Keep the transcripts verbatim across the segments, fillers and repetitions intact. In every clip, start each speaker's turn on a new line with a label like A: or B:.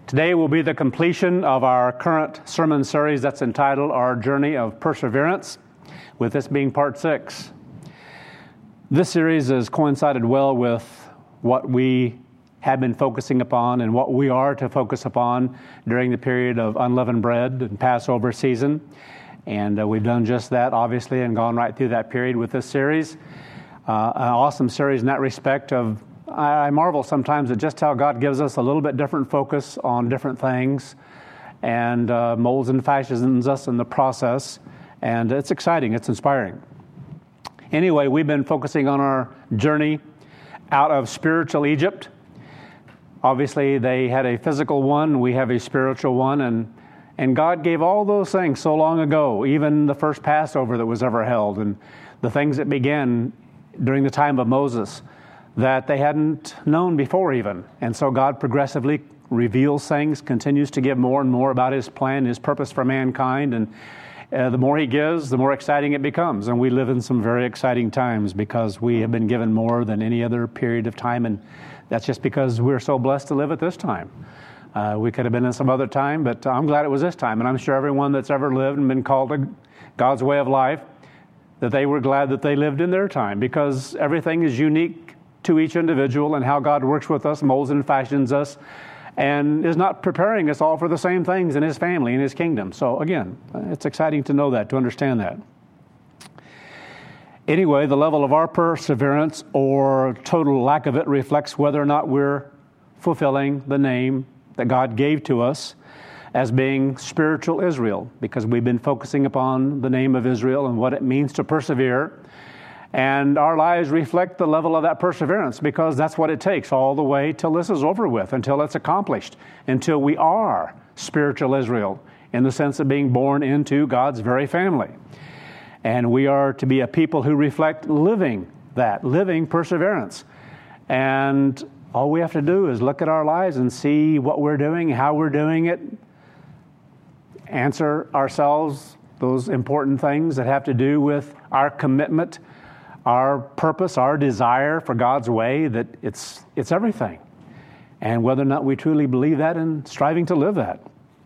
A: Today will be the completion of our current sermon series that's entitled Our Journey of Perseverance, with this being part six. This series has coincided well with what we have been focusing upon and what we are to focus upon during the period of unleavened bread and Passover season. And uh, we've done just that, obviously, and gone right through that period with this series. Uh, an awesome series in that respect of I marvel sometimes at just how God gives us a little bit different focus on different things and uh, molds and fashions us in the process. And it's exciting. It's inspiring. Anyway, we've been focusing on our journey out of spiritual Egypt. Obviously, they had a physical one. We have a spiritual one. And, and God gave all those things so long ago, even the first Passover that was ever held and the things that began during the time of Moses, that they hadn't known before even. And so God progressively reveals things, continues to give more and more about His plan, His purpose for mankind. And uh, the more He gives, the more exciting it becomes. And we live in some very exciting times because we have been given more than any other period of time. And that's just because we're so blessed to live at this time. Uh, we could have been in some other time, but I'm glad it was this time. And I'm sure everyone that's ever lived and been called to God's way of life, that they were glad that they lived in their time, because everything is unique to each individual, and how God works with us, molds and fashions us, and is not preparing us all for the same things in His family, in His kingdom. So again, it's exciting to know that, to understand that. Anyway, the level of our perseverance or total lack of it reflects whether or not we're fulfilling the name that God gave to us as being spiritual Israel, because we've been focusing upon the name of Israel and what it means to persevere. And our lives reflect the level of that perseverance, because that's what it takes all the way till this is over with, until it's accomplished, until we are spiritual Israel in the sense of being born into God's very family. And we are to be a people who reflect living that, living perseverance. And all we have to do is look at our lives and see what we're doing, how we're doing it, answer ourselves those important things that have to do with our commitment, our purpose, our desire for God's way, that it's it's everything. And whether or not we truly believe that and striving to live that.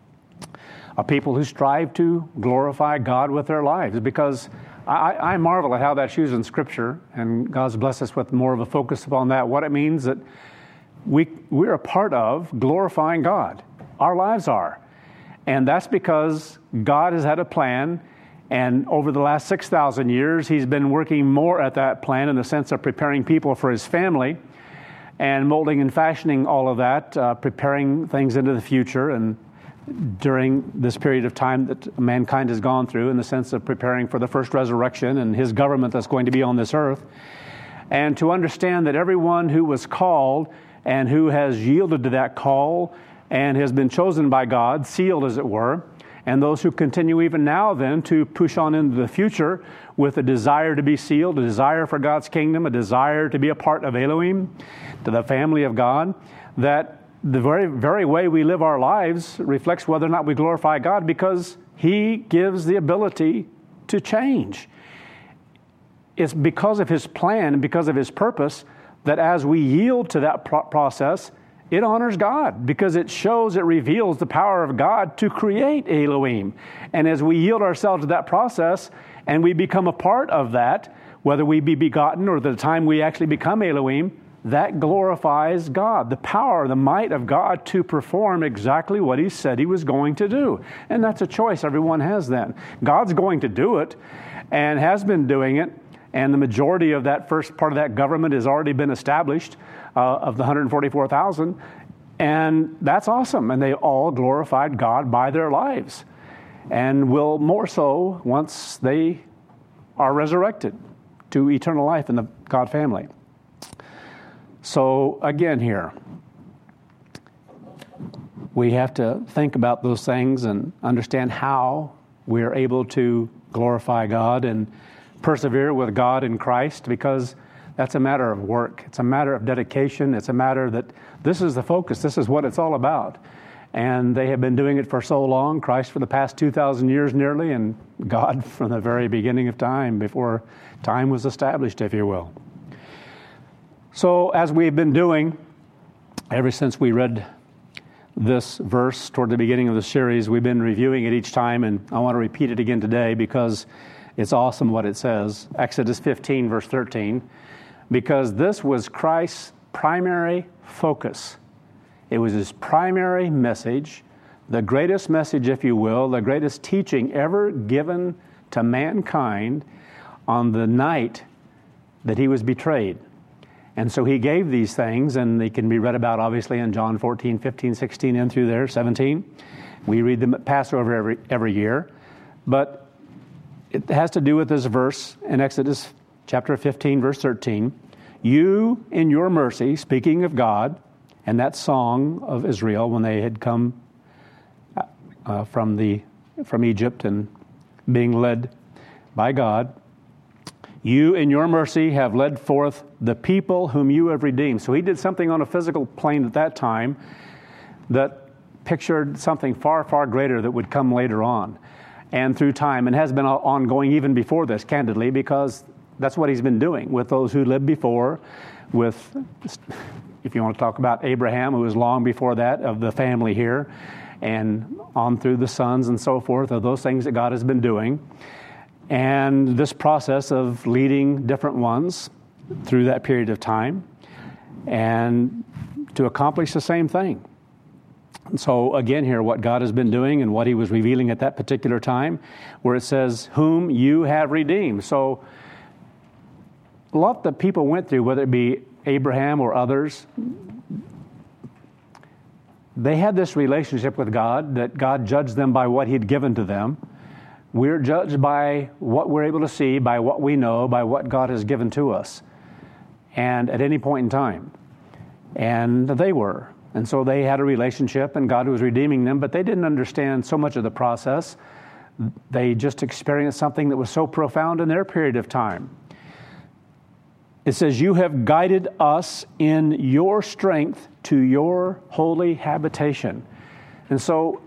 A: A people who strive to glorify God with their lives, because I, I marvel at how that's used in Scripture, and God's blessed us with more of a focus upon that, what it means that we, we're a part of glorifying God. Our lives are. And that's because God has had a plan. And over the last six thousand years, He's been working more at that plan in the sense of preparing people for His family and molding and fashioning all of that, uh, preparing things into the future and during this period of time that mankind has gone through, in the sense of preparing for the first resurrection and His government that's going to be on this earth. And to understand that everyone who was called and who has yielded to that call and has been chosen by God, sealed as it were, and those who continue even now then to push on into the future with a desire to be sealed, a desire for God's kingdom, a desire to be a part of Elohim, to the family of God, that the very, very way we live our lives reflects whether or not we glorify God, because He gives the ability to change. It's because of His plan and because of His purpose that as we yield to that pro- process, it honors God, because it shows, it reveals the power of God to create Elohim. And as we yield ourselves to that process and we become a part of that, whether we be begotten or the time we actually become Elohim, that glorifies God, the power, the might of God to perform exactly what He said He was going to do. And that's a choice everyone has then. God's going to do it and has been doing it. And the majority of that first part of that government has already been established, uh, of the one hundred forty-four thousand. And that's awesome. And they all glorified God by their lives. And will more so once they are resurrected to eternal life in the God family. So again here, we have to think about those things and understand how we are able to glorify God and persevere with God in Christ, because that's a matter of work. It's a matter of dedication. It's a matter that this is the focus. This is what it's all about. And they have been doing it for so long, Christ for the past two thousand years nearly, and God from the very beginning of time, before time was established, if you will. So as we've been doing ever since we read this verse toward the beginning of the series. We've been reviewing it each time, and I want to repeat it again today because it's awesome what it says. Exodus fifteen, verse thirteen, because this was Christ's primary focus. It was his primary message, the greatest message, if you will, the greatest teaching ever given to mankind on the night that he was betrayed. And so he gave these things, and they can be read about, obviously, in John fourteen, fifteen, sixteen, and through there, seventeen. We read them at Passover every, every year. But it has to do with this verse in Exodus chapter fifteen, verse thirteen. You, in your mercy, speaking of God, and that song of Israel when they had come uh, from the from Egypt and being led by God, you, in your mercy, have led forth the people whom you have redeemed. So he did something on a physical plane at that time that pictured something far, far greater that would come later on and through time, and has been ongoing even before this, candidly, because that's what he's been doing with those who lived before, with, if you want to talk about Abraham, who was long before that, of the family here, and on through the sons and so forth, of those things that God has been doing. And this process of leading different ones through that period of time and to accomplish the same thing. And so again here, what God has been doing and what he was revealing at that particular time, where it says, whom you have redeemed. So a lot that people went through, whether it be Abraham or others, they had this relationship with God, that God judged them by what he'd given to them. We're judged by what we're able to see, by what we know, by what God has given to us, and at any point in time. And they were. And so they had a relationship, and God was redeeming them, but they didn't understand so much of the process. They just experienced something that was so profound in their period of time. It says, you have guided us in your strength to your holy habitation. And so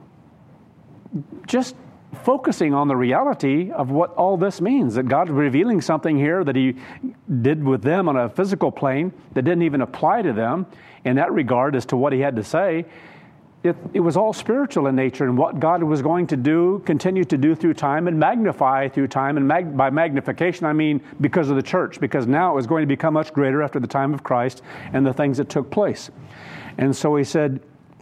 A: just focusing on the reality of what all this means, that God's revealing something here that he did with them on a physical plane that didn't even apply to them in that regard as to what he had to say. It, it was all spiritual in nature, and what God was going to do, continue to do through time and magnify through time. And mag- by magnification, I mean because of the church, because now it was going to become much greater after the time of Christ and the things that took place. And so he said,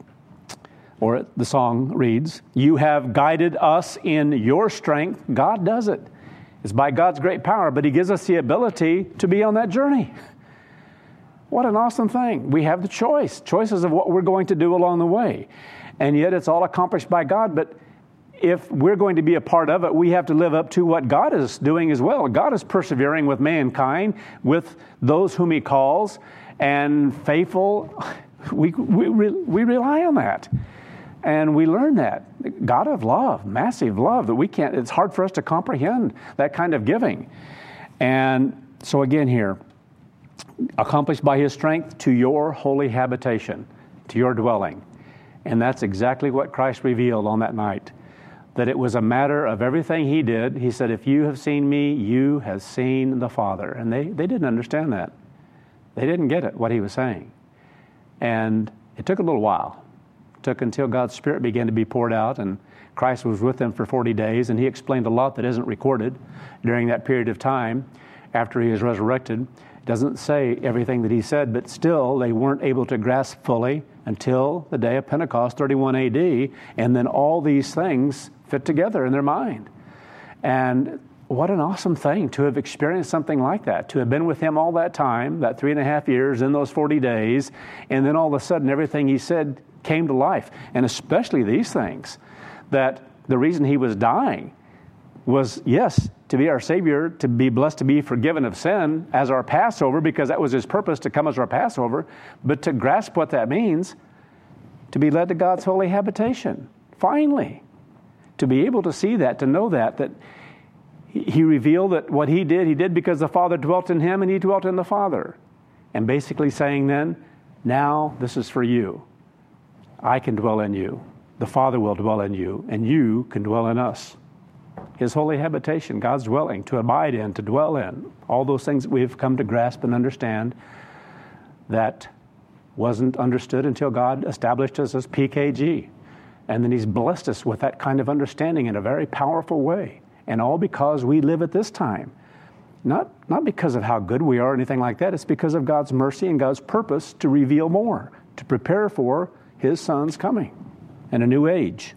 A: or the song reads, you have guided us in your strength. God does it. It's by God's great power, but he gives us the ability to be on that journey. What an awesome thing. We have the choice, choices of what we're going to do along the way. And yet it's all accomplished by God, but if we're going to be a part of it, we have to live up to what God is doing as well. God is persevering with mankind, with those whom he calls, and faithful. We, we, we rely on that. And we learn that. God of love, massive love, that we can't, it's hard for us to comprehend that kind of giving. And so again here, accomplished by his strength to your holy habitation, to your dwelling. And that's exactly what Christ revealed on that night. That it was a matter of everything he did. He said, if you have seen me, you have seen the Father. And they, they didn't understand that. They didn't get it, what he was saying. And it took a little while. It took until God's Spirit began to be poured out, and Christ was with them for forty days, and he explained a lot that isn't recorded during that period of time after he was resurrected. It doesn't say everything that he said, but still they weren't able to grasp fully until the day of Pentecost, thirty-one A D, and then all these things fit together in their mind. And what an awesome thing to have experienced something like that, to have been with him all that time, that three and a half years in those forty days, and then all of a sudden everything he said came to life. And especially these things, that the reason he was dying was, yes, to be our Savior, to be blessed, to be forgiven of sin as our Passover, because that was his purpose, to come as our Passover, but to grasp what that means, to be led to God's holy habitation. Finally, to be able to see that, to know that, that he revealed that what he did, he did because the Father dwelt in him and he dwelt in the Father. And basically saying then, now this is for you. I can dwell in you. The Father will dwell in you, and you can dwell in us. His holy habitation, God's dwelling, to abide in, to dwell in. All those things that we've come to grasp and understand, that Wasn't understood until God established us as P K G. And then he's blessed us with that kind of understanding in a very powerful way. And all because we live at this time. Not, not because of how good we are or anything like that. It's because of God's mercy and God's purpose to reveal more, to prepare for his Son's coming and a new age.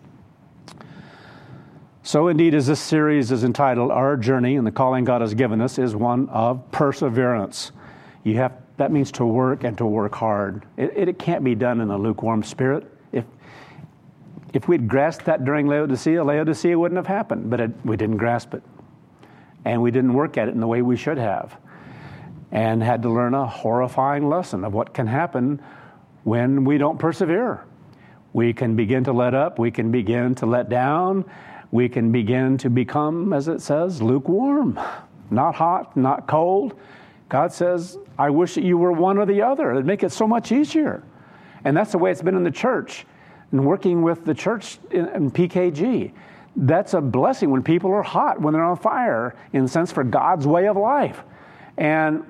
A: So indeed, as this series is entitled, Our Journey and the Calling God Has Given Us is one of perseverance. You have that means to work and to work hard. It, it, it can't be done in a lukewarm spirit. If if we'd grasped that during Laodicea, Laodicea wouldn't have happened, but it, we didn't grasp it. And we didn't work at it in the way we should have. And had to learn a horrifying lesson of what can happen when we don't persevere. We can begin to let up. We can begin to let down. We can begin to become, as it says, lukewarm. Not hot, not cold. God says, I wish that you were one or the other. It'd make it so much easier. And that's the way it's been in the church. And working with the church in, in P K G. That's a blessing when people are hot, when they're on fire, in a sense, for God's way of life. And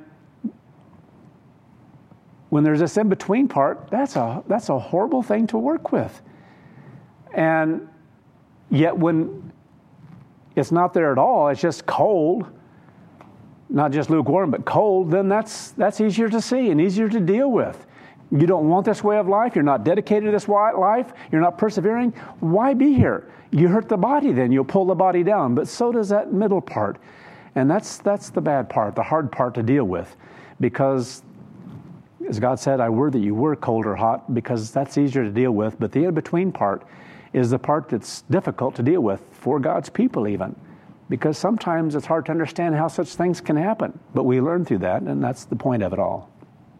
A: when there's this in-between part, that's a that's a horrible thing to work with. And yet when it's not there at all, it's just cold, not just lukewarm, but cold, then that's that's easier to see and easier to deal with. You don't want this way of life. You're not dedicated to this life. You're not persevering. Why be here? You hurt the body then. You'll pull the body down. But so does that middle part. And that's that's the bad part, the hard part to deal with. Because, as God said, I were that you were cold or hot, because that's easier to deal with. But the in-between part is the part that's difficult to deal with for God's people even. Because sometimes it's hard to understand how such things can happen. But we learn through that, and that's the point of it all.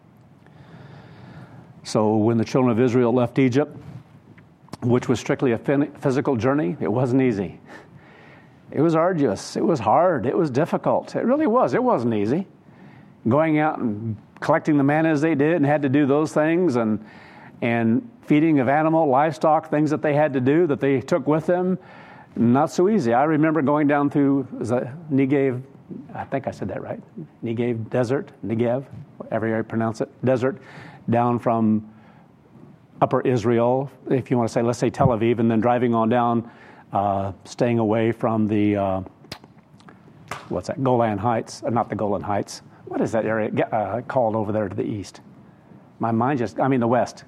A: So when the children of Israel left Egypt, which was strictly a physical journey, it wasn't easy. It was arduous. It was hard. It was difficult. It really was. It wasn't easy. Going out and collecting the manna as they did and had to do those things, and and feeding of animal, livestock, things that they had to do that they took with them, not so easy. I remember going down through the Negev, I think I said that right, Negev Desert, Negev, however you pronounce it, desert, down from Upper Israel, if you want to say, let's say Tel Aviv, and then driving on down, uh, staying away from the, uh, what's that, Golan Heights, uh, not the Golan Heights. What is that area uh, called over there to the east? My mind just, I mean the west.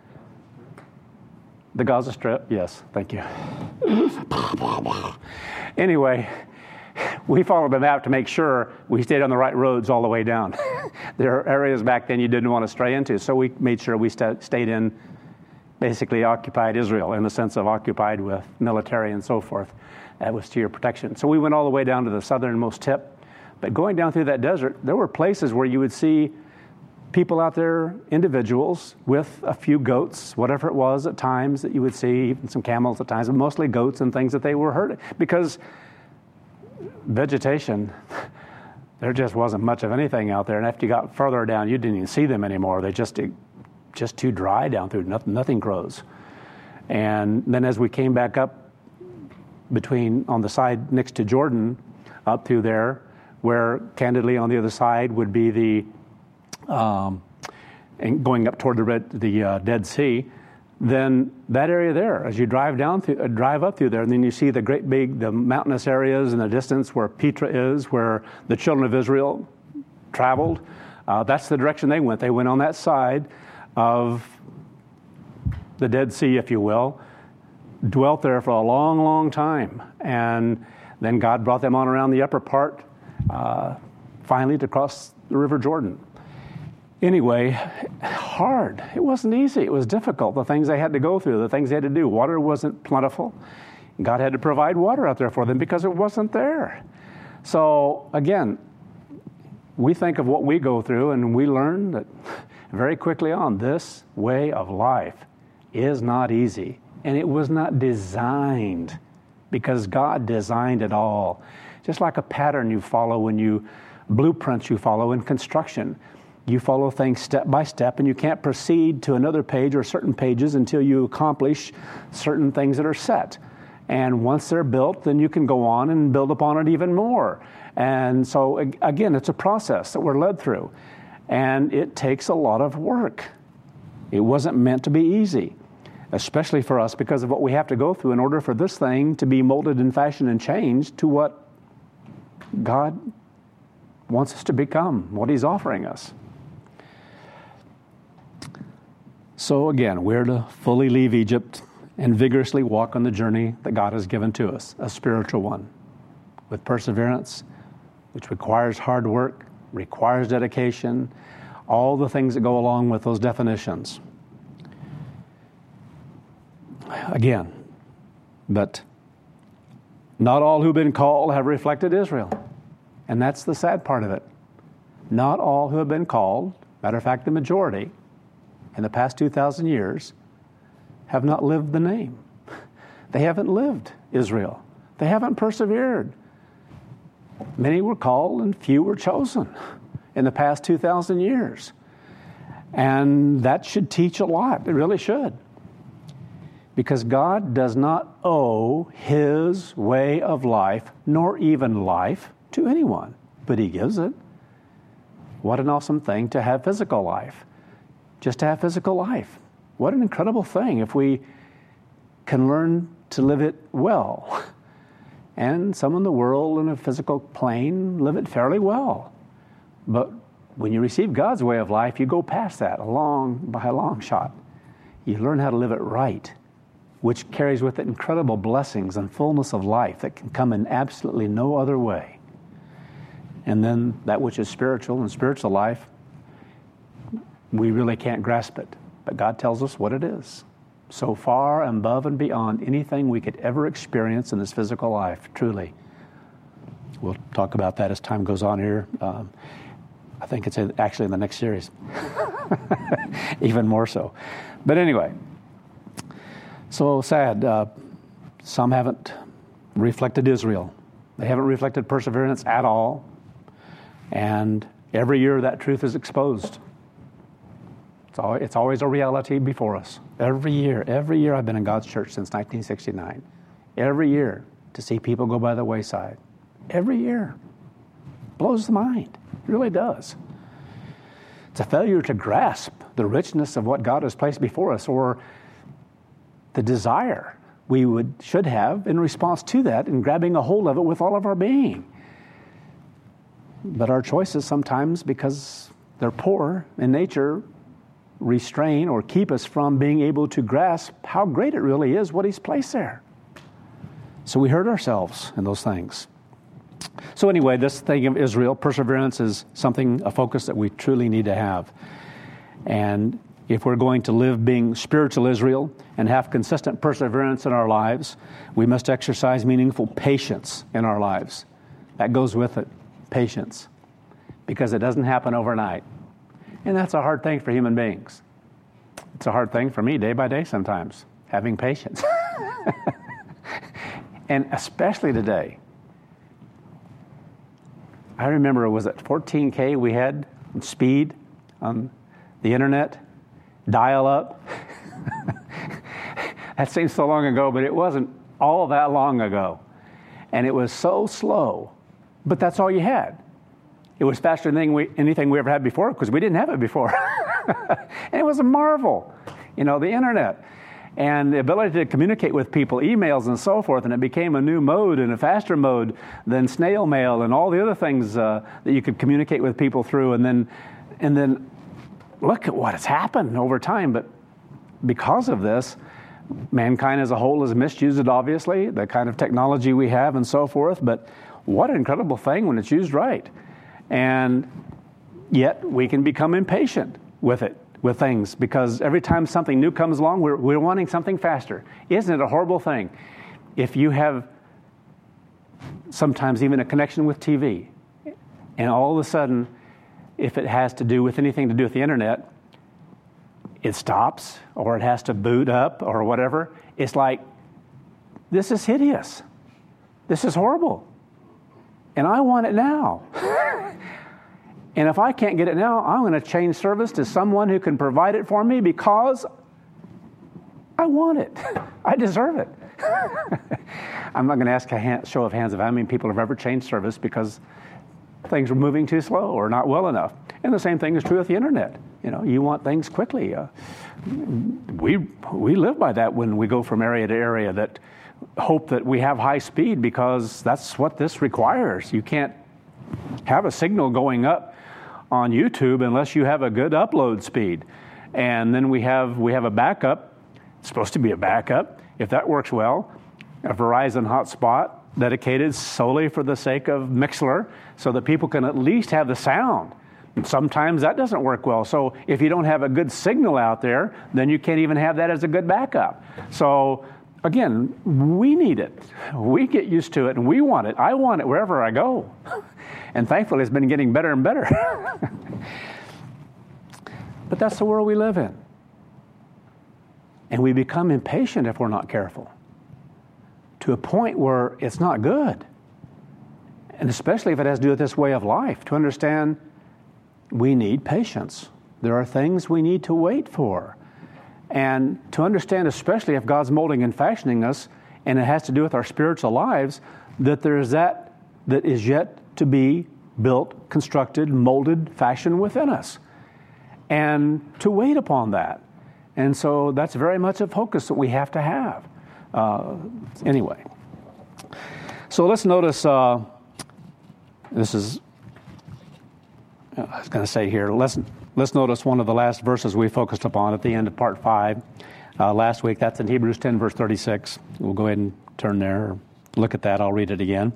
A: The Gaza Strip, yes, thank you. Anyway, we followed the map to make sure we stayed on the right roads all the way down. There are areas back then you didn't want to stray into, so we made sure we st- stayed in basically occupied Israel, in the sense of occupied with military and so forth. That was to your protection. So we went all the way down to the southernmost tip. But going down through that desert, there were places where you would see people out there, individuals, with a few goats, whatever it was at times that you would see, even some camels at times, but mostly goats and things that they were hurting. Because vegetation, there just wasn't much of anything out there. And after you got further down, you didn't even see them anymore. They just just too dry down through. Nothing, nothing grows. And then as we came back up between, on the side next to Jordan, up through there, where candidly on the other side would be the, um, and going up toward the Red, the uh, Dead Sea, then that area there, as you drive down through, uh, drive up through there, and then you see the great big, the mountainous areas in the distance where Petra is, where the children of Israel traveled. Uh, that's the direction they went. They went on that side of the Dead Sea, if you will, dwelt there for a long, long time. And then God brought them on around the upper part, uh, finally to cross the River Jordan. Anyway, hard. It wasn't easy. It was difficult, the things they had to go through, the things they had to do. Water wasn't plentiful. God had to provide water out there for them because it wasn't there. So, again, we think of what we go through, and we learn that very quickly on, this way of life is not easy. And it was not designed, because God designed it all. Just like a pattern you follow when you, blueprints you follow in construction. You follow things step by step, and you can't proceed to another page or certain pages until you accomplish certain things that are set. And once they're built, then you can go on and build upon it even more. And so, again, it's a process that we're led through. And it takes a lot of work. It wasn't meant to be easy, especially for us because of what we have to go through in order for this thing to be molded and fashioned and changed to what God wants us to become, what He's offering us. So again, we're to fully leave Egypt and vigorously walk on the journey that God has given to us, a spiritual one, with perseverance, which requires hard work, requires dedication, all the things that go along with those definitions. Again, but not all who've been called have reflected Israel. And that's the sad part of it. Not all who have been called, matter of fact, the majority, in the past two thousand years, have not lived the name. They haven't lived Israel. They haven't persevered. Many were called and few were chosen in the past two thousand years. And that should teach a lot. It really should. Because God does not owe His way of life, nor even life, to anyone, but He gives it. What an awesome thing to have physical life. Just to have physical life. What an incredible thing if we can learn to live it well. And some in the world in a physical plane live it fairly well. But when you receive God's way of life, you go past that a long, by a long shot. You learn how to live it right, which carries with it incredible blessings and fullness of life that can come in absolutely no other way. And then that which is spiritual and spiritual life, we really can't grasp it. But God tells us what it is. So far above and beyond anything we could ever experience in this physical life, truly. We'll talk about that as time goes on here. Um, I think it's in, actually in the next series. Even more so. But anyway, so sad. Uh, some haven't reflected Israel. They haven't reflected perseverance at all. And every year that truth is exposed. It's always, it's always a reality before us. Every year, every year I've been in God's church since nineteen sixty-nine. Every year to see people go by the wayside. Every year. Blows the mind. It really does. It's a failure to grasp the richness of what God has placed before us, or the desire we would should have in response to that and grabbing a hold of it with all of our being. But our choices sometimes, because they're poor in nature, restrain or keep us from being able to grasp how great it really is what He's placed there. So we hurt ourselves in those things. So anyway, this thing of Israel, perseverance is something, a focus that we truly need to have. And if we're going to live being spiritual Israel and have consistent perseverance in our lives, we must exercise meaningful patience in our lives. That goes with it, patience, because it doesn't happen overnight. And that's a hard thing for human beings. It's a hard thing for me day by day sometimes, having patience. And especially today. I remember it was at fourteen K we had speed on the internet, dial up. That seems so long ago, but it wasn't all that long ago. And it was so slow, but that's all you had. It was faster than we, anything we ever had before because we didn't have it before. And it was a marvel, you know, the internet. And the ability to communicate with people, emails and so forth, and it became a new mode and a faster mode than snail mail and all the other things uh, that you could communicate with people through. And then, and then look at what has happened over time. But because of this, mankind as a whole has misused it, obviously, the kind of technology we have and so forth. But what an incredible thing when it's used right. And yet we can become impatient with it, with things, because every time something new comes along, we're, we're wanting something faster. Isn't it a horrible thing? If you have sometimes even a connection with T V, and all of a sudden, if it has to do with anything to do with the internet, it stops, or it has to boot up, or whatever. It's like, this is hideous. This is horrible. And I want it now. And if I can't get it now, I'm going to change service to someone who can provide it for me because I want it. I deserve it. I'm not going to ask a hand, show of hands of how many people have ever changed service because things were moving too slow or not well enough. And the same thing is true with the internet. You know, you want things quickly. Uh, we we live by that when we go from area to area, that hope that we have high speed because that's what this requires. You can't have a signal going up on YouTube unless you have a good upload speed. And then we have we have a backup. It's supposed to be a backup. If that works well, a Verizon hotspot dedicated solely for the sake of Mixlr so that people can at least have the sound. And sometimes that doesn't work well. So if you don't have a good signal out there, then you can't even have that as a good backup. So again, we need it. We get used to it and we want it. I want it wherever I go. And thankfully it's been getting better and better. But that's the world we live in. And we become impatient if we're not careful, to a point where it's not good. And especially if it has to do with this way of life, to understand we need patience. There are things we need to wait for. And to understand, especially if God's molding and fashioning us, and it has to do with our spiritual lives, that there is that that is yet to be built, constructed, molded, fashioned within us. And to wait upon that. And so that's very much a focus that we have to have. Uh, anyway. So let's notice, uh, this is, I was going to say here, let's let's notice one of the last verses we focused upon at the end of part five uh, last week. That's in Hebrews ten, verse thirty-six. We'll go ahead and turn there, look at that. I'll read it again,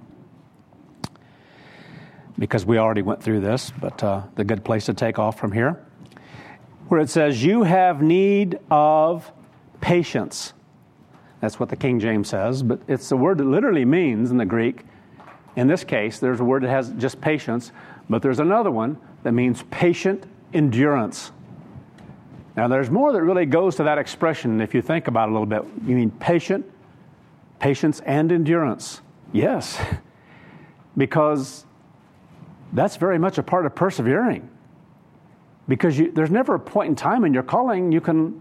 A: because we already went through this, but uh, the good place to take off from here, where it says, you have need of patience. That's what the King James says, but it's the word that literally means in the Greek. In this case, there's a word that has just patience, but there's another one that means patient endurance. Now, there's more that really goes to that expression if you think about it a little bit. You mean patient, patience, and endurance. Yes, because that's very much a part of persevering. Because you, there's never a point in time in your calling you can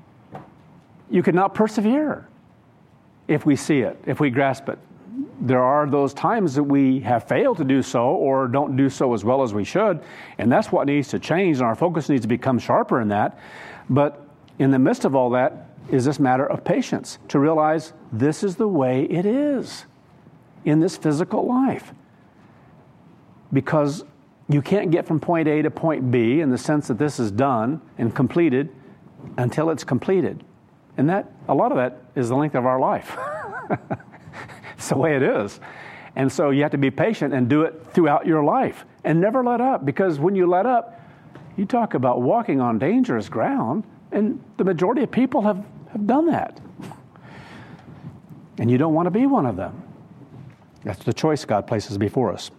A: you cannot persevere if we see it, if we grasp it. There are those times that we have failed to do so or don't do so as well as we should, and that's what needs to change, and our focus needs to become sharper in that. But in the midst of all that is this matter of patience, to realize this is the way it is in this physical life. Because you can't get from point A to point B in the sense that this is done and completed until it's completed. And that, a lot of that is the length of our life. It's the way it is. And so you have to be patient and do it throughout your life and never let up, because when you let up, you talk about walking on dangerous ground, and the majority of people have, have done that. And you don't want to be one of them. That's the choice God places before us.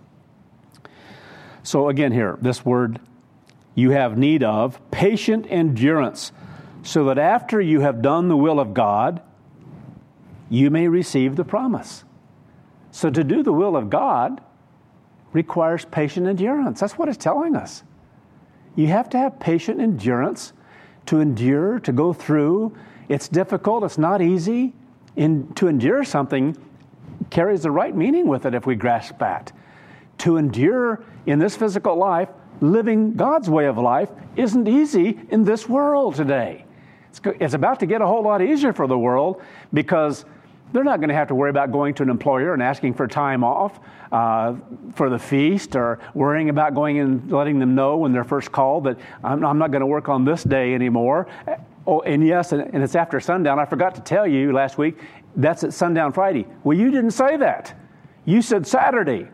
A: So again here, this word, you have need of patient endurance, so that after you have done the will of God, you may receive the promise. So to do the will of God requires patient endurance. That's what it's telling us. You have to have patient endurance to endure, to go through. It's difficult. It's not easy. In, to endure something carries the right meaning with it if we grasp that. To endure in this physical life, living God's way of life, isn't easy in this world today. It's, it's about to get a whole lot easier for the world, because they're not going to have to worry about going to an employer and asking for time off uh, for the feast, or worrying about going and letting them know when they're first called that I'm, I'm not going to work on this day anymore. Oh, and yes, and, and it's after sundown. I forgot to tell you last week, that's at sundown Friday. Well, you didn't say that. You said Saturday.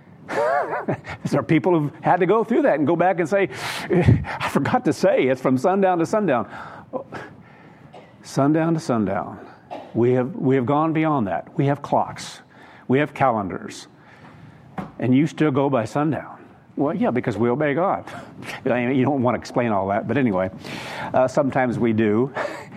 A: There are people who've had to go through that and go back and say, I forgot to say it's from sundown to sundown. Sundown to sundown. We have we have gone beyond that. We have clocks. We have calendars. And you still go by sundown. Well, yeah, because we obey God. You don't want to explain all that, but anyway, uh, sometimes we do.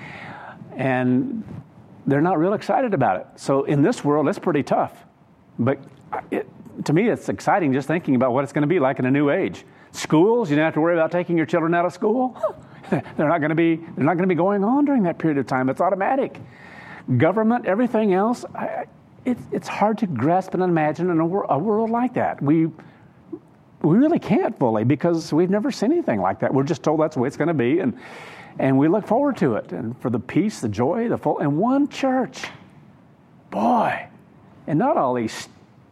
A: And they're not real excited about it. So in this world, it's pretty tough. But it, to me, it's exciting just thinking about what it's going to be like in a new age. Schools, you don't have to worry about taking your children out of school. They're not going to be they're not going to be going on during that period of time. It's automatic. Government, everything else, I, it, it's hard to grasp and imagine in a, wor- a world like that. We we really can't fully because we've never seen anything like that. We're just told that's the way it's going to be, and and we look forward to it, and for the peace, the joy, the full, and one church. Boy, and not all these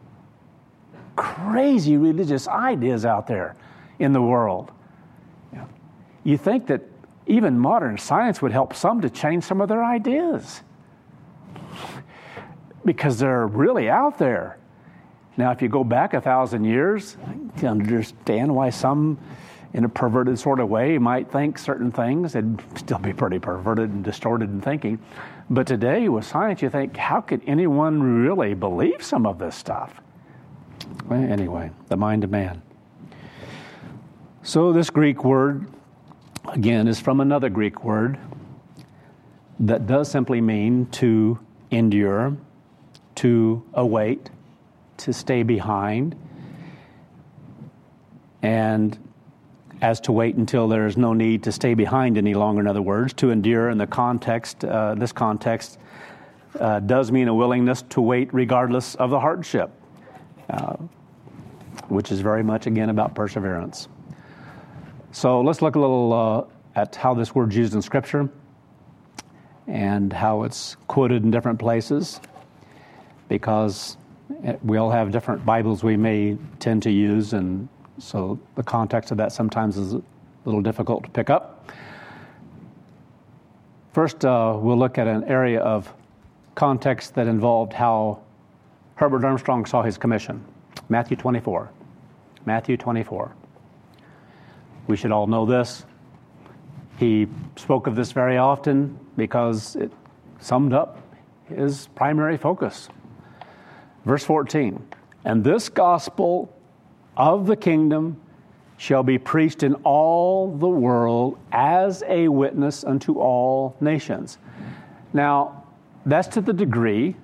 A: crazy religious ideas out there in the world. You know, you think that even modern science would help some to change some of their ideas because they're really out there. Now, if you go back a thousand years, I can understand why some, in a perverted sort of way, might think certain things. They'd still be pretty perverted and distorted in thinking. But today, with science, you think, how could anyone really believe some of this stuff? Well, anyway, the mind of man. So this Greek word, again, is from another Greek word that does simply mean to endure, to await, to stay behind, and as to wait until there's no need to stay behind any longer. In other words, to endure in the context, uh, this context uh, does mean a willingness to wait regardless of the hardship, uh, which is very much, again, about perseverance. So let's look a little uh, at how this word's used in Scripture and how it's quoted in different places, because we all have different Bibles we may tend to use, and so the context of that sometimes is a little difficult to pick up. First, uh, we'll look at an area of context that involved how Herbert Armstrong saw his commission. Matthew twenty-four. Matthew twenty-four. We should all know this. He spoke of this very often because it summed up his primary focus. Verse fourteen, and this gospel of the kingdom shall be preached in all the world as a witness unto all nations. Now, that's to the degree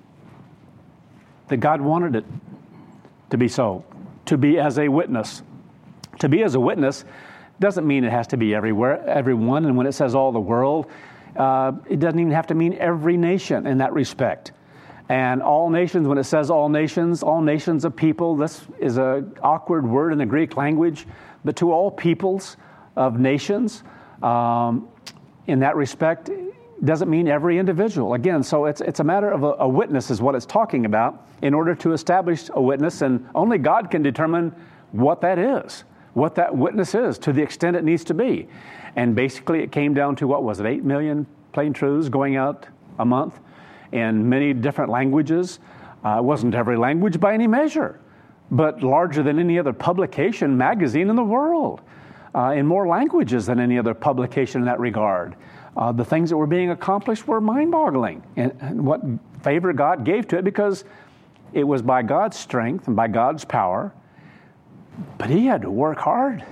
A: that God wanted it to be so, to be as a witness. To be as a witness doesn't mean it has to be everywhere, everyone, and when it says all the world, uh, it doesn't even have to mean every nation in that respect. And all nations, when it says all nations, all nations of people, this is an awkward word in the Greek language, but to all peoples of nations, um, in that respect, doesn't mean every individual. Again, so it's it's a matter of a, a witness is what it's talking about in order to establish a witness, and only God can determine what that is, what that witness is, to the extent it needs to be. And basically it came down to, what was it, eight million plain truths going out a month in many different languages. Uh, it wasn't every language by any measure, but larger than any other publication, magazine in the world, uh, in more languages than any other publication in that regard. Uh, the things that were being accomplished were mind-boggling, and, and what favor God gave to it, because it was by God's strength and by God's power, but he had to work hard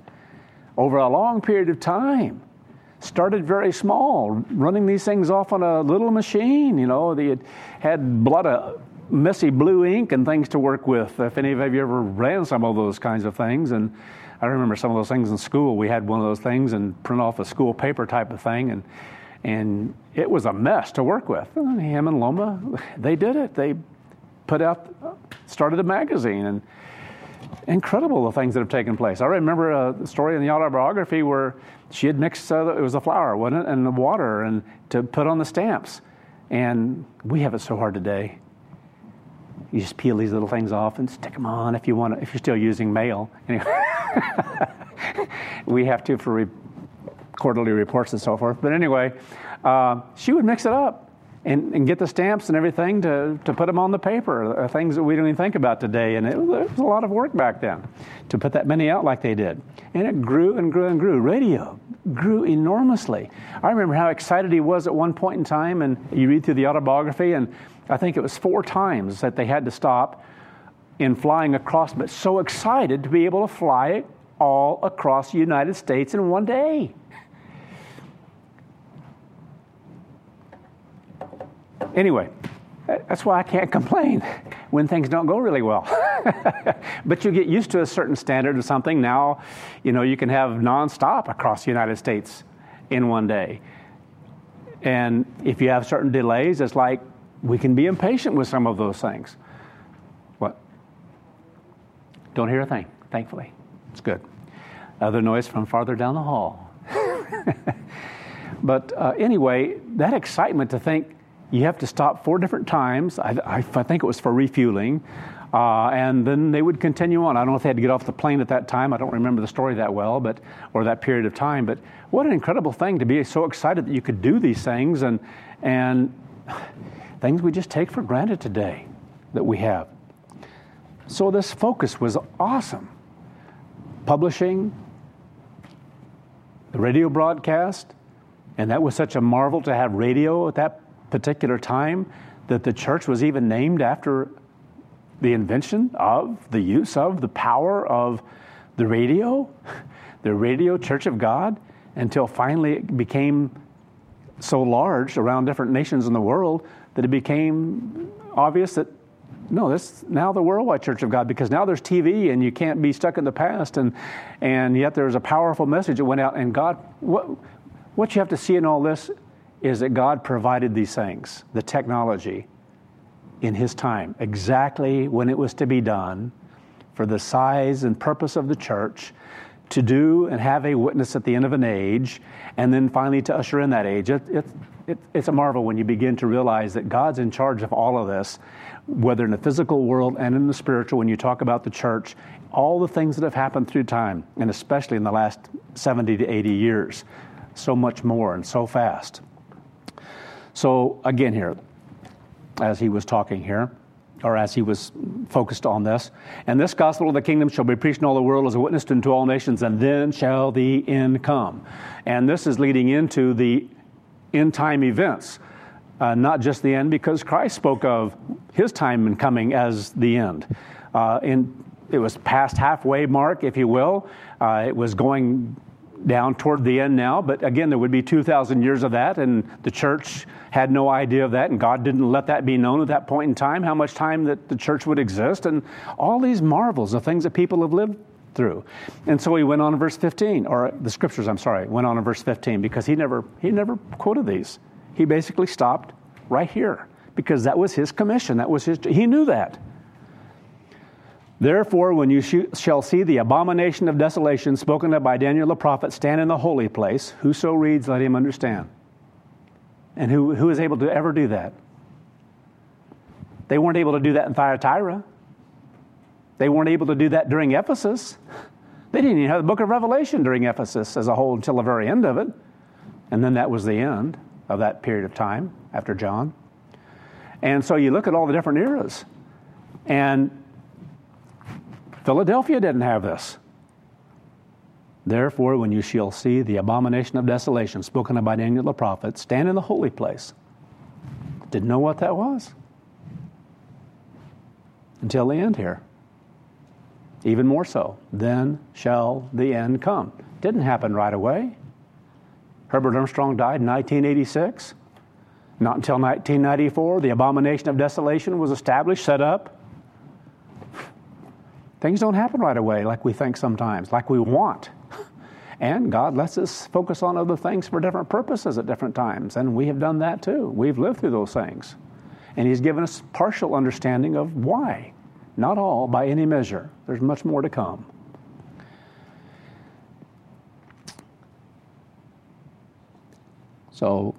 A: over a long period of time. Started very small, running these things off on a little machine. You know, they had, had a lot of messy blue ink and things to work with. If any of you ever ran some of those kinds of things, and I remember some of those things in school. We had one of those things and print off a school paper type of thing, and and it was a mess to work with. And Ham and Loma, they did it. They put out, started a magazine, and incredible the things that have taken place. I remember a story in the autobiography where she had mixed, uh, it was a flour, wasn't it, and the water, and to put on the stamps. And we have it so hard today. You just peel these little things off and stick them on if you want to, if you're still using mail. Anyway, we have to for re- quarterly reports and so forth. But anyway, uh, she would mix it up and, and get the stamps and everything to, to put them on the paper, uh, things that we don't even think about today. And it was, it was a lot of work back then to put that many out like they did. And it grew and grew and grew. Radio grew enormously. I remember how excited he was at one point in time, and you read through the autobiography, and I think it was four times that they had to stop in flying across, but so excited to be able to fly it all across the United States in one day. Anyway, that's why I can't complain when things don't go really well. But you get used to a certain standard of something. Now, you know, you can have nonstop across the United States in one day. And if you have certain delays, it's like we can be impatient with some of those things. What? Don't hear a thing, thankfully. It's good. Other noise from farther down the hall. But uh, anyway, that excitement to think you have to stop four different times. I, I, I think it was for refueling. Uh, and then they would continue on. I don't know if they had to get off the plane at that time. I don't remember the story that well, but or that period of time. But what an incredible thing to be so excited that you could do these things and and things we just take for granted today that we have. So this focus was awesome. Publishing, the radio broadcast, and that was such a marvel to have radio at that particular time that the church was even named after the invention of, the use of, the power of the radio, the Radio Church of God, until finally it became so large around different nations in the world that it became obvious that, no, this now the worldwide Church of God, because now there's T V and you can't be stuck in the past, and and yet there's a powerful message that went out. And God, what what you have to see in all this is that God provided these things, the technology, in His time, exactly when it was to be done, for the size and purpose of the church, to do and have a witness at the end of an age, and then finally to usher in that age. It, it, it, it's a marvel when you begin to realize that God's in charge of all of this, whether in the physical world and in the spiritual. When you talk about the church, all the things that have happened through time, and especially in the last seventy to eighty years, so much more and so fast. So again here, as he was talking here, or as he was focused on this, and this gospel of the kingdom shall be preached in all the world as a witness unto all nations, and then shall the end come. And this is leading into the end time events, uh, not just the end, because Christ spoke of His time and coming as the end. Uh, in, it was past halfway mark, if you will. Uh, it was going down toward the end now, but again, there would be two thousand years of that, and the church had no idea of that, and God didn't let that be known at that point in time, how much time that the church would exist, and all these marvels of things that people have lived through. And so he went on in verse fifteen, or the scriptures, I'm sorry, went on in verse fifteen, because he never he never quoted these. He basically stopped right here, because that was his commission. That was his, he knew that. Therefore, when you sh- shall see the abomination of desolation spoken of by Daniel the prophet stand in the holy place, whoso reads, let him understand. And who, who is able to ever do that? They weren't able to do that in Thyatira. They weren't able to do that during Ephesus. They didn't even have the book of Revelation during Ephesus as a whole until the very end of it. And then that was the end of that period of time after John. And so you look at all the different eras. And Philadelphia didn't have this. Therefore, when you shall see the abomination of desolation spoken of by Daniel the prophet stand in the holy place. Didn't know what that was until the end here. Even more so. Then shall the end come. Didn't happen right away. Herbert Armstrong died in nineteen eighty-six. Not until nineteen ninety-four, the abomination of desolation was established, set up. Things don't happen right away like we think sometimes, like we want. And God lets us focus on other things for different purposes at different times. And we have done that too. We've lived through those things. And He's given us partial understanding of why. Not all by any measure. There's much more to come. So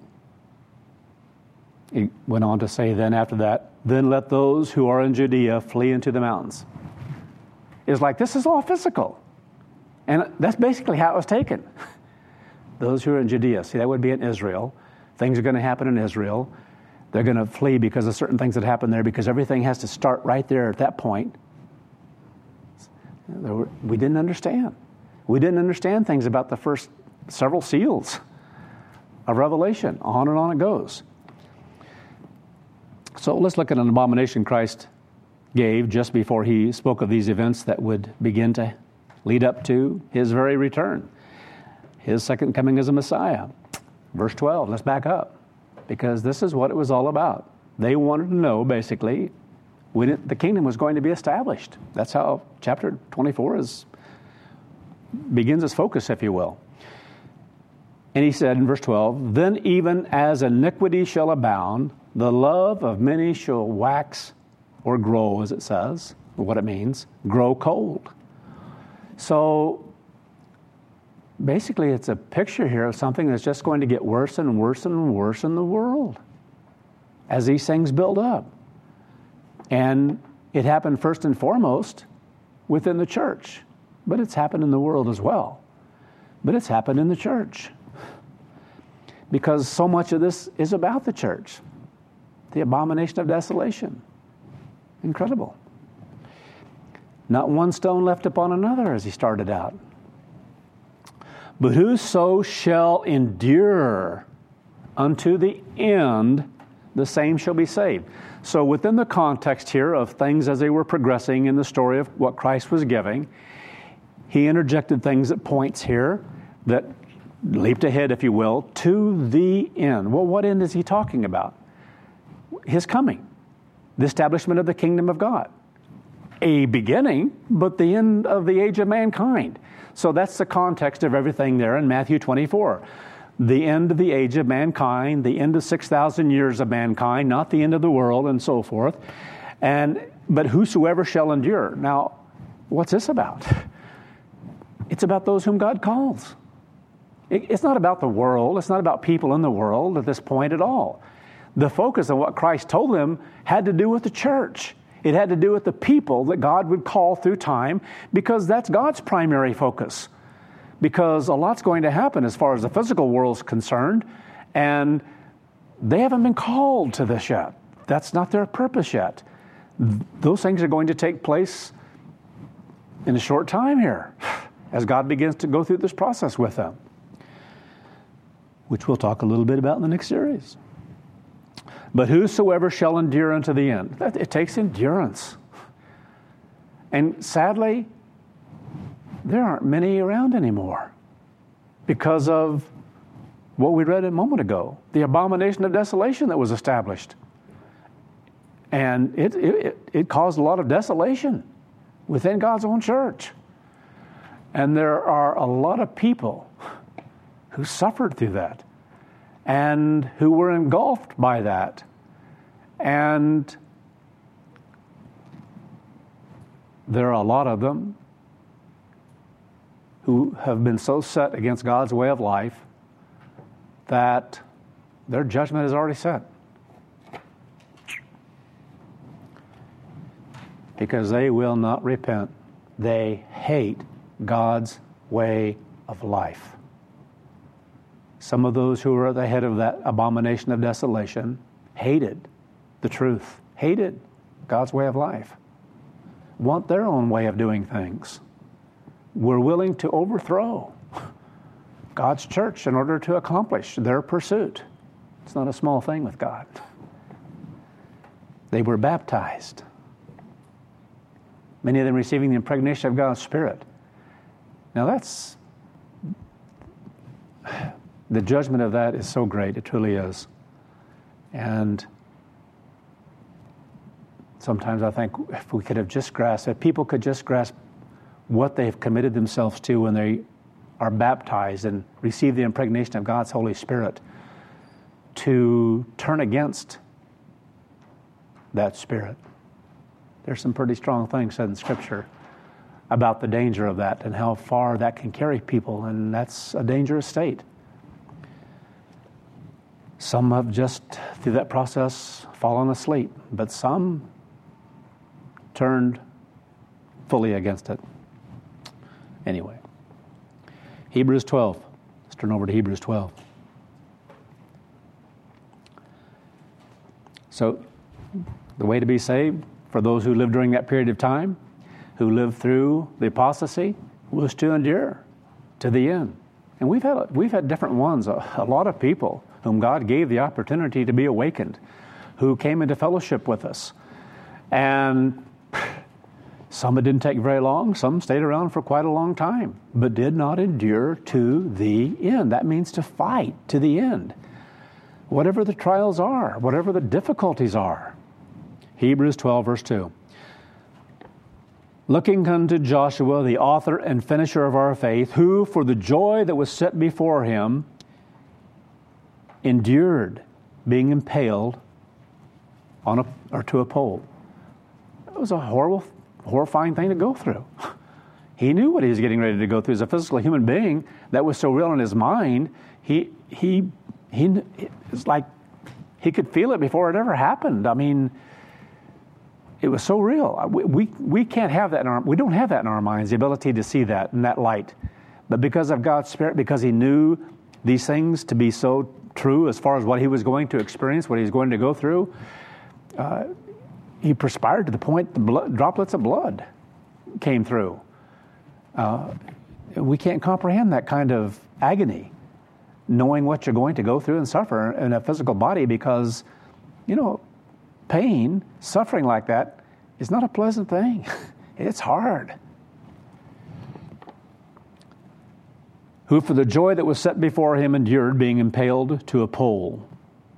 A: he went on to say then after that, then let those who are in Judea flee into the mountains. It's like, this is all physical. And that's basically how it was taken. Those who are in Judea, see, that would be in Israel. Things are going to happen in Israel. They're going to flee because of certain things that happen there, because everything has to start right there at that point. We didn't understand. We didn't understand things about the first several seals of Revelation. On and on it goes. So let's look at an abomination Christ gave just before He spoke of these events that would begin to lead up to His very return. His second coming as a Messiah. Verse twelve, let's back up, because this is what it was all about. They wanted to know, basically, when it, the kingdom was going to be established. That's how chapter twenty-four is begins its focus, if you will. And He said in verse twelve, then even as iniquity shall abound, the love of many shall wax or grow, as it says, what it means, grow cold. So basically, it's a picture here of something that's just going to get worse and worse and worse in the world as these things build up. And it happened first and foremost within the church, but it's happened in the world as well. But it's happened in the church because so much of this is about the church. The abomination of desolation. Incredible. Not one stone left upon another, as he started out. But whoso shall endure unto the end, the same shall be saved. So within the context here of things as they were progressing in the story of what Christ was giving, he interjected things at points here that leaped ahead, if you will, to the end. Well, what end is he talking about? His coming, the establishment of the kingdom of God. A beginning, but the end of the age of mankind. So that's the context of everything there in Matthew twenty-four. The end of the age of mankind, the end of six thousand years of mankind, not the end of the world, and so forth. And but whosoever shall endure. Now, what's this about? It's about those whom God calls. It, it's not about the world. It's not about people in the world at this point at all. The focus of what Christ told them had to do with the church. It had to do with the people that God would call through time, because that's God's primary focus. Because a lot's going to happen as far as the physical world's concerned, and they haven't been called to this yet. That's not their purpose yet. Those things are going to take place in a short time here, as God begins to go through this process with them, which we'll talk a little bit about in the next series. But whosoever shall endure unto the end. That, it takes endurance. And sadly, there aren't many around anymore because of what we read a moment ago, the abomination of desolation that was established. And it, it, it caused a lot of desolation within God's own church. And there are a lot of people who suffered through that, and who were engulfed by that. And there are a lot of them who have been so set against God's way of life that their judgment is already set. Because they will not repent. They hate God's way of life. Some of those who were at the head of that abomination of desolation hated the truth, hated God's way of life, want their own way of doing things, were willing to overthrow God's church in order to accomplish their pursuit. It's not a small thing with God. They were baptized, many of them receiving the impregnation of God's Spirit. Now that's... the judgment of that is so great. It truly is. And sometimes I think if we could have just grasped, if people could just grasp what they've committed themselves to when they are baptized and receive the impregnation of God's Holy Spirit, to turn against that Spirit. There's some pretty strong things said in Scripture about the danger of that and how far that can carry people, and that's a dangerous state. Some have just, through that process, fallen asleep, but some turned fully against it. Anyway, Hebrews twelve. Let's turn over to Hebrews twelve. So, the way to be saved for those who lived during that period of time, who lived through the apostasy, was to endure to the end. And we've had we've had different ones, a, a lot of people whom God gave the opportunity to be awakened, who came into fellowship with us. And some it didn't take very long, some stayed around for quite a long time, but did not endure to the end. That means to fight to the end. Whatever the trials are, whatever the difficulties are. Hebrews twelve, verse two. Looking unto Joshua, the author and finisher of our faith, who for the joy that was set before him endured being impaled on a or to a pole. It was a horrible, horrifying thing to go through. He knew what he was getting ready to go through as a physical human being. That was so real in his mind. He, he, he, it's like he could feel it before it ever happened. I mean, it was so real. We, we, we can't have that in our, we don't have that in our minds, the ability to see that in that light. But because of God's Spirit, because he knew these things to be so true as far as what he was going to experience, what he was going to go through, uh, he perspired to the point the blood, droplets of blood came through. Uh, we can't comprehend that kind of agony, knowing what you're going to go through and suffer in a physical body, because, you know, pain, suffering like that is not a pleasant thing. It's hard. Who for the joy that was set before him endured being impaled to a pole.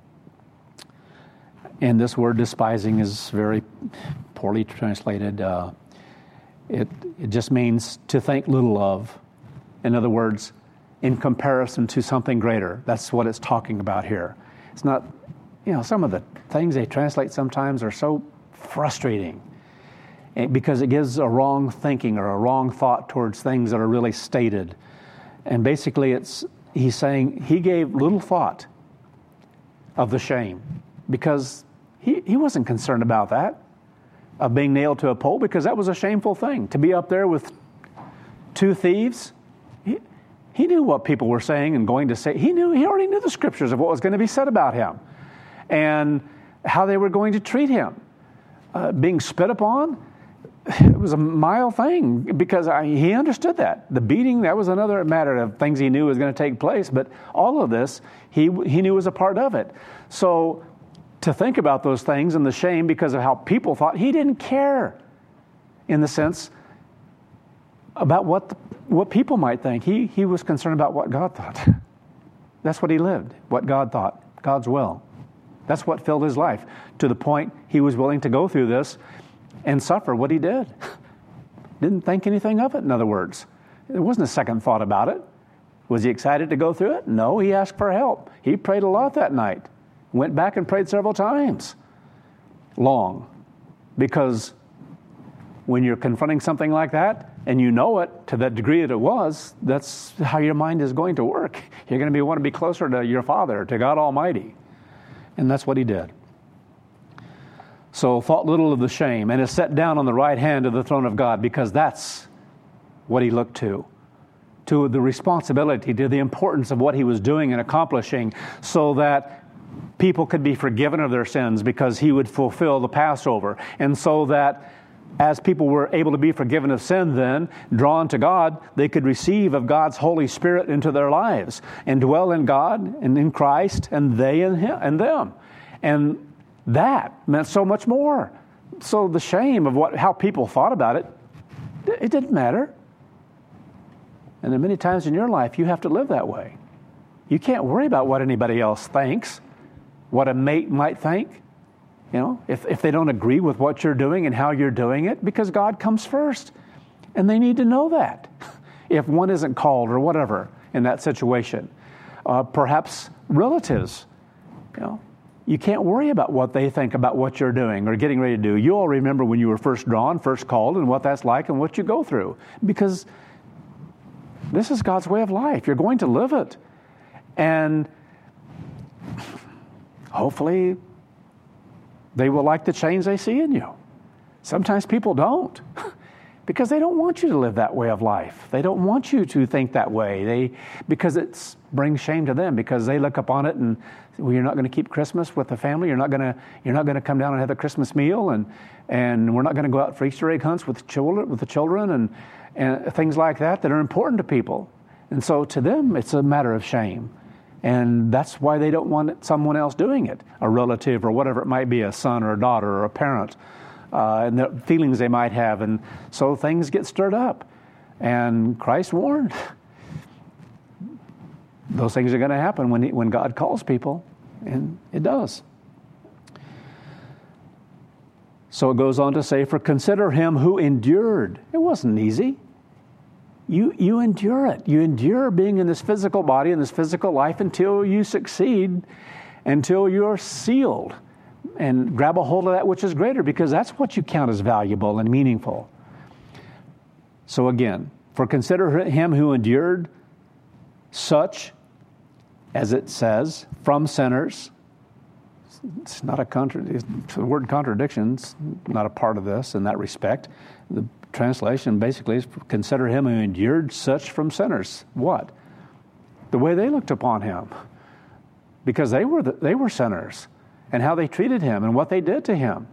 A: And this word despising is very poorly translated. Uh, it, it just means to think little of. In other words, in comparison to something greater. That's what it's talking about here. It's not, you know, some of the things they translate sometimes are so frustrating because it gives a wrong thinking or a wrong thought towards things that are really stated. And basically it's, he's saying he gave little thought of the shame because he, he wasn't concerned about that, of being nailed to a pole, because that was a shameful thing. To be up there with two thieves, he, he knew what people were saying and going to say. He knew, he already knew the scriptures of what was going to be said about him and how they were going to treat him. Uh, being spit upon, it was a mild thing because I, he understood that. The beating, that was another matter of things he knew was going to take place, but all of this, he he knew was a part of it. So to think about those things and the shame because of how people thought, he didn't care in the sense about what the, what people might think. He he was concerned about what God thought. That's what he lived, what God thought, God's will. That's what filled his life, to the point he was willing to go through this and suffer what he did. Didn't think anything of it, in other words. There wasn't a second thought about it. Was he excited to go through it? No, he asked for help. He prayed a lot that night. Went back and prayed several times. Long. Because when you're confronting something like that, and you know it to the degree that it was, that's how your mind is going to work. You're going to be want to be closer to your Father, to God Almighty. And that's what he did. So thought little of the shame, and is set down on the right hand of the throne of God, because that's what he looked to. To the responsibility, to the importance of what he was doing and accomplishing, so that people could be forgiven of their sins because he would fulfill the Passover. And so that as people were able to be forgiven of sin then, drawn to God, they could receive of God's Holy Spirit into their lives and dwell in God and in Christ and they in him and them. And that meant so much more. So the shame of what how people thought about it, it didn't matter. And then many times in your life, you have to live that way. You can't worry about what anybody else thinks, what a mate might think. You know, if, if they don't agree with what you're doing and how you're doing it, because God comes first. And they need to know that. If one isn't called or whatever in that situation. Uh, perhaps relatives, you know, you can't worry about what they think about what you're doing or getting ready to do. You all remember when you were first drawn, first called, and what that's like and what you go through. Because this is God's way of life. You're going to live it. And hopefully they will like the change they see in you. Sometimes people don't because they don't want you to live that way of life. They don't want you to think that way. They because it brings shame to them because they look upon it and well, you're not going to keep Christmas with the family. You're not going to you're not going to come down and have a Christmas meal, and and we're not going to go out for Easter egg hunts with children with the children and and things like that that are important to people. And so to them, it's a matter of shame. And that's why they don't want someone else doing it, a relative or whatever it might be, a son or a daughter or a parent, uh, and the feelings they might have. And so things get stirred up. And Christ warned. Those things are going to happen when he, when God calls people, and it does. So it goes on to say, for consider him who endured. It wasn't easy. You you endure it. You endure being in this physical body, in this physical life until you succeed, until you're sealed and grab a hold of that which is greater, because that's what you count as valuable and meaningful. So again, for consider him who endured such, as it says, from sinners. It's not a contra- the word contradiction's not a part of this in that respect. The translation basically is consider him who endured such from sinners. What? The way they looked upon him. Because they were the, they were sinners, and how they treated him and what they did to him.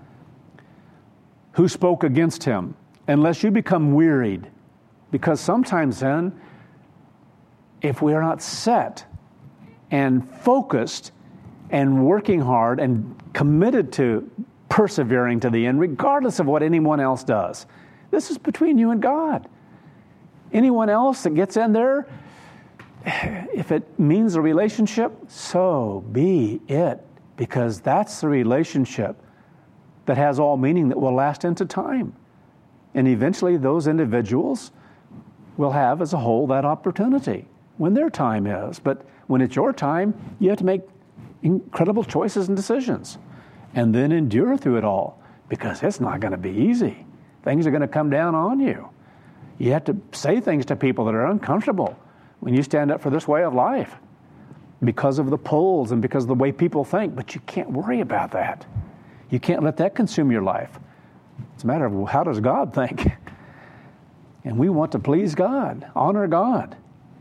A: Who spoke against him, unless you become wearied. Because sometimes then, if we are not set and focused and working hard and committed to persevering to the end, regardless of what anyone else does. This is between you and God. Anyone else that gets in there, if it means a relationship, so be it. Because that's the relationship that has all meaning, that will last into time. And eventually those individuals will have as a whole that opportunity when their time is. But when it's your time, you have to make incredible choices and decisions, and then endure through it all, because it's not going to be easy. Things are going to come down on you. You have to say things to people that are uncomfortable when you stand up for this way of life, because of the polls and because of the way people think. But you can't worry about that. You can't let that consume your life. It's a matter of, how does God think? And we want to please God, honor God.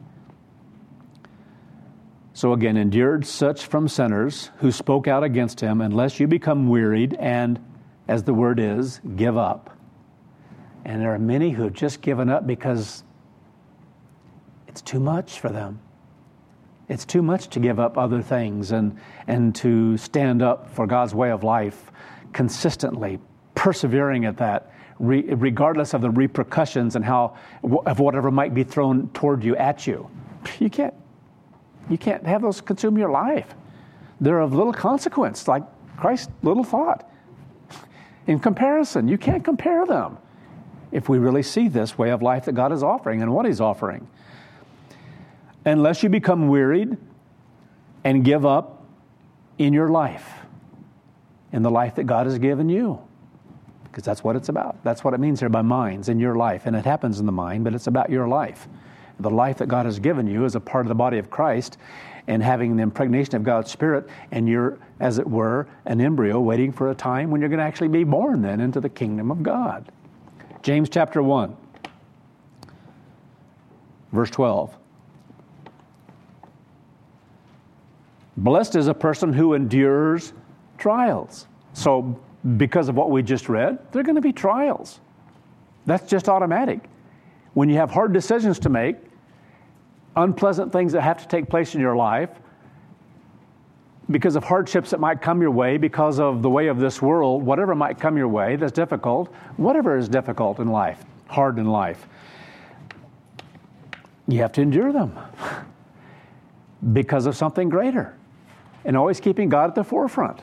A: So again, endured such from sinners who spoke out against him, unless you become wearied and, as the word is, give up. And there are many who have just given up because it's too much for them. It's too much to give up other things and, and to stand up for God's way of life consistently, persevering at that, re- regardless of the repercussions and how of whatever might be thrown toward you, at you. You can't. You can't have those consume your life. They're of little consequence, like Christ little thought. In comparison, you can't compare them if we really see this way of life that God is offering and what he's offering. Unless you become wearied and give up in your life, in the life that God has given you. Because that's what it's about. That's what it means here by minds, in your life. And it happens in the mind, but it's about your life. The life that God has given you as a part of the body of Christ, and having the impregnation of God's Spirit, and you're, as it were, an embryo waiting for a time when you're going to actually be born then into the kingdom of God. James chapter one, verse twelve. Blessed is a person who endures trials. So because of what we just read, there are going to be trials. That's just automatic. When you have hard decisions to make, unpleasant things that have to take place in your life, because of hardships that might come your way, because of the way of this world, whatever might come your way that's difficult, whatever is difficult in life, hard in life, you have to endure them because of something greater, and always keeping God at the forefront.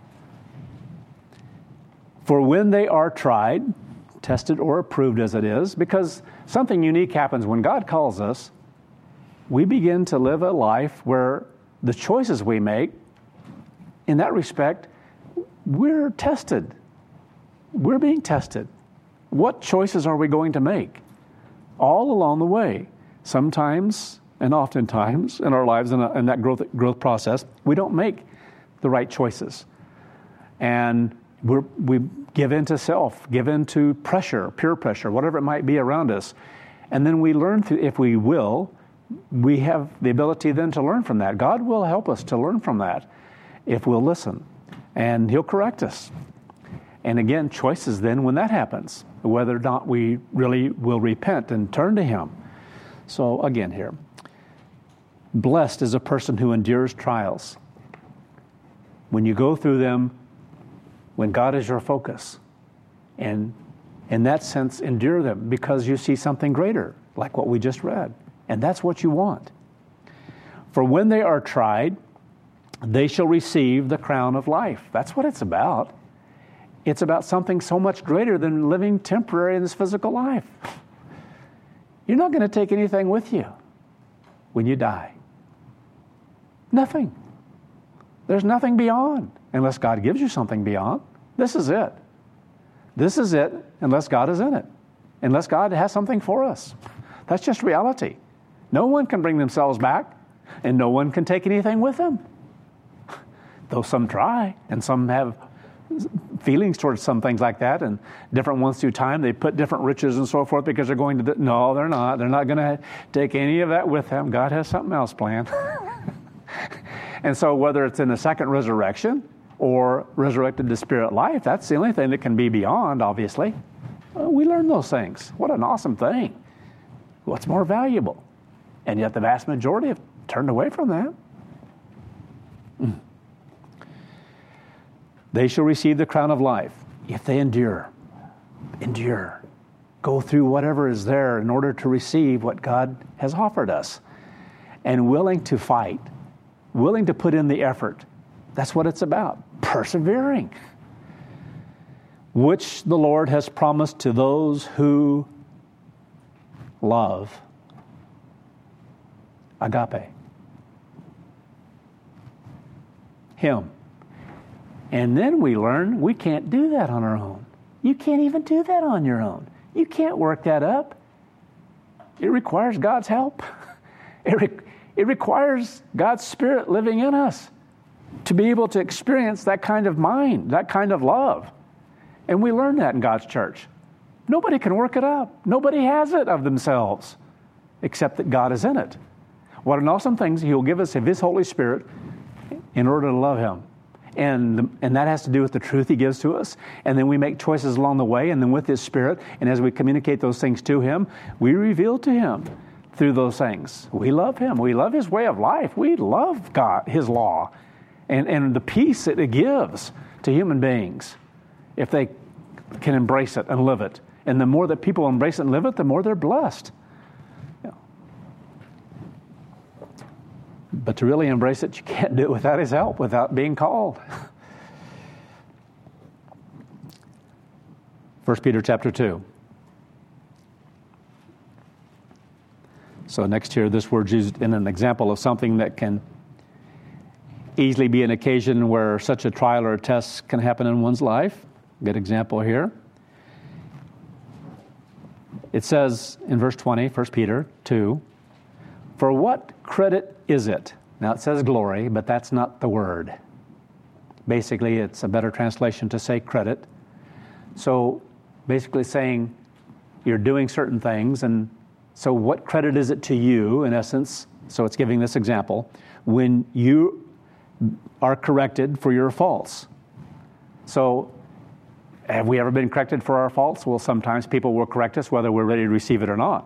A: For when they are tried, tested or approved as it is, because something unique happens when God calls us. We begin to live a life where the choices we make, in that respect, we're tested. We're being tested. What choices are we going to make? All along the way. Sometimes, and oftentimes, in our lives, in, a, in that growth, growth process, we don't make the right choices. And we're, we give in to self, give in to pressure, peer pressure, whatever it might be around us. And then we learn, through, if we will, we have the ability then to learn from that. God will help us to learn from that if we'll listen. And he'll correct us. And again, choices then when that happens, whether or not we really will repent and turn to him. So again here, blessed is a person who endures trials. When you go through them, when God is your focus. And in that sense, endure them because you see something greater, like what we just read. And that's what you want. For when they are tried, they shall receive the crown of life. That's what it's about. It's about something so much greater than living temporary in this physical life. You're not going to take anything with you when you die. Nothing. There's nothing beyond, unless God gives you something beyond. This is it. This is it, unless God is in it. unless God has something for us. That's just reality. No one can bring themselves back, and no one can take anything with them. Though some try, and some have feelings towards some things like that, and different ones through time, they put different riches and so forth because they're going to, the, no, they're not. They're not going to take any of that with them. God has something else planned. And so whether it's in the second resurrection or resurrected to spirit life, that's the only thing that can be beyond, obviously. Well, we learn those things. What an awesome thing. What's more valuable? And yet the vast majority have turned away from that. Mm. They shall receive the crown of life if they endure. Endure. Go through whatever is there in order to receive what God has offered us. And willing to fight. Willing to put in the effort. That's what it's about. Persevering. Which the Lord has promised to those who love. Agape. Him. And then we learn we can't do that on our own. You can't even do that on your own. You can't work that up. It requires God's help. It, re- it requires God's Spirit living in us to be able to experience that kind of mind, that kind of love. And we learn that in God's church. Nobody can work it up. Nobody has it of themselves, except that God is in it. What an awesome thing He will give us of His Holy Spirit in order to love Him. And, the, and that has to do with the truth He gives to us. And then we make choices along the way, and then with His Spirit, and as we communicate those things to Him, we reveal to Him through those things. We love Him. We love His way of life. We love God, His law, and, and the peace that it gives to human beings if they can embrace it and live it. And the more that people embrace it and live it, the more they're blessed. Yeah. But to really embrace it, you can't do it without His help, without being called. First Peter chapter two. So next here, this word's used in an example of something that can easily be an occasion where such a trial or a test can happen in one's life. Good example here. It says in verse twenty, First Peter two, for what credit is it? Now it says glory, but that's not the word. Basically, it's a better translation to say credit. So basically saying you're doing certain things, and so what credit is it to you, in essence? So it's giving this example. When you are corrected for your faults. So have we ever been corrected for our faults? Well, sometimes people will correct us whether we're ready to receive it or not.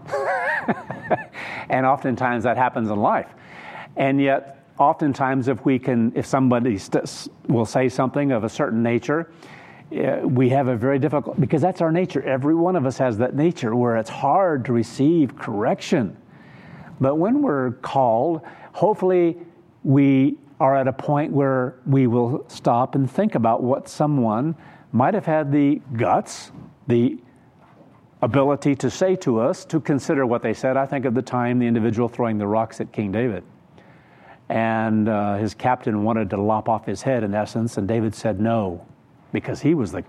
A: And oftentimes that happens in life. And yet, oftentimes if we can, if somebody st- will say something of a certain nature, uh, we have a very difficult, because that's our nature. Every one of us has that nature where it's hard to receive correction. But when we're called, hopefully we are at a point where we will stop and think about what someone might have had the guts, the ability to say to us, to consider what they said. I think of the time the individual throwing the rocks at King David. And uh, his captain wanted to lop off his head, in essence, and David said no, because he was like,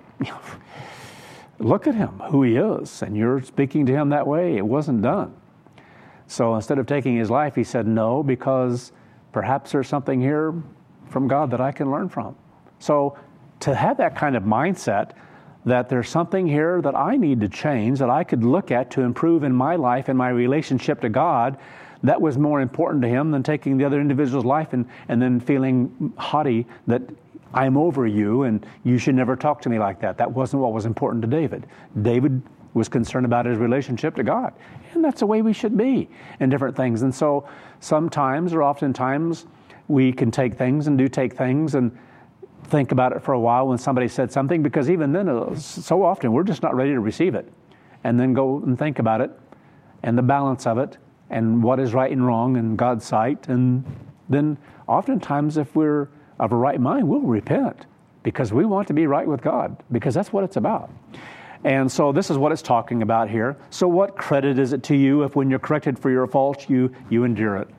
A: look at him, who he is, and you're speaking to him that way. It wasn't done. So instead of taking his life, he said no, because perhaps there's something here from God that I can learn from. So to have that kind of mindset that there's something here that I need to change, that I could look at to improve in my life and my relationship to God, that was more important to him than taking the other individual's life and, and then feeling haughty that I'm over you and you should never talk to me like that. That wasn't what was important to David. David was concerned about his relationship to God. And that's the way we should be in different things. And so sometimes or oftentimes we can take things and do take things and think about it for a while when somebody said something, because even then, so often we're just not ready to receive it. And then go and think about it and the balance of it and what is right and wrong in God's sight. And then oftentimes if we're of a right mind, we'll repent because we want to be right with God, because that's what it's about. And so this is what it's talking about here. So what credit is it to you if when you're corrected for your faults, you, you endure it?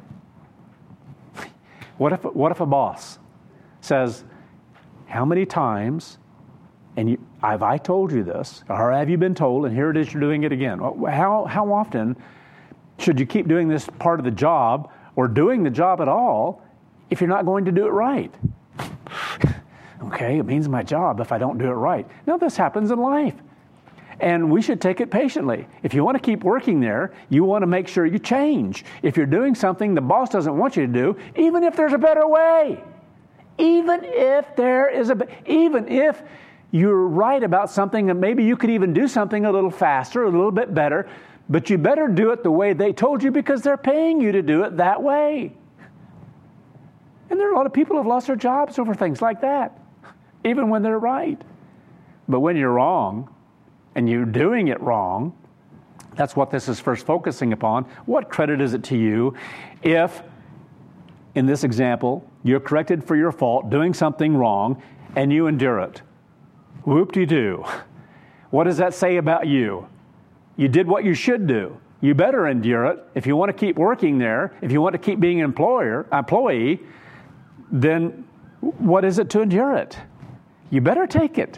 A: What if, what if a boss says, how many times And you, have I told you this? Or have you been told, and here it is, you're doing it again? How, how often should you keep doing this part of the job or doing the job at all if you're not going to do it right? Okay, it means my job if I don't do it right. Now, this happens in life. And we should take it patiently. If you want to keep working there, you want to make sure you change. If you're doing something the boss doesn't want you to do, even if there's a better way, even if there is a, even if you're right about something and maybe you could even do something a little faster, a little bit better, but you better do it the way they told you because they're paying you to do it that way. And there are a lot of people who have lost their jobs over things like that, even when they're right. But when you're wrong, and you're doing it wrong, that's what this is first focusing upon. What credit is it to you if, in this example, you're corrected for your fault, doing something wrong, and you endure it? Whoop-de-doo. What does that say about you? You did what you should do. You better endure it. If you want to keep working there, if you want to keep being an employer, employee, then what is it to endure it? You better take it.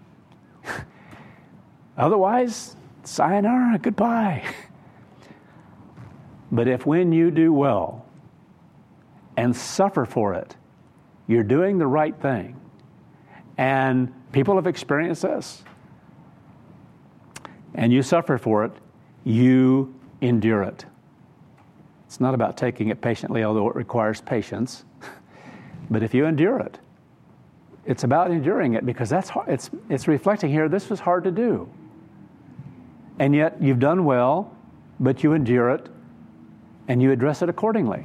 A: Otherwise, sayonara, goodbye. But if when you do well and suffer for it, you're doing the right thing, and people have experienced this, and you suffer for it, you endure it. It's not about taking it patiently, although it requires patience. But if you endure it, it's about enduring it because that's hard. It's, it's reflecting here, this was hard to do. And yet you've done well, but you endure it, and you address it accordingly.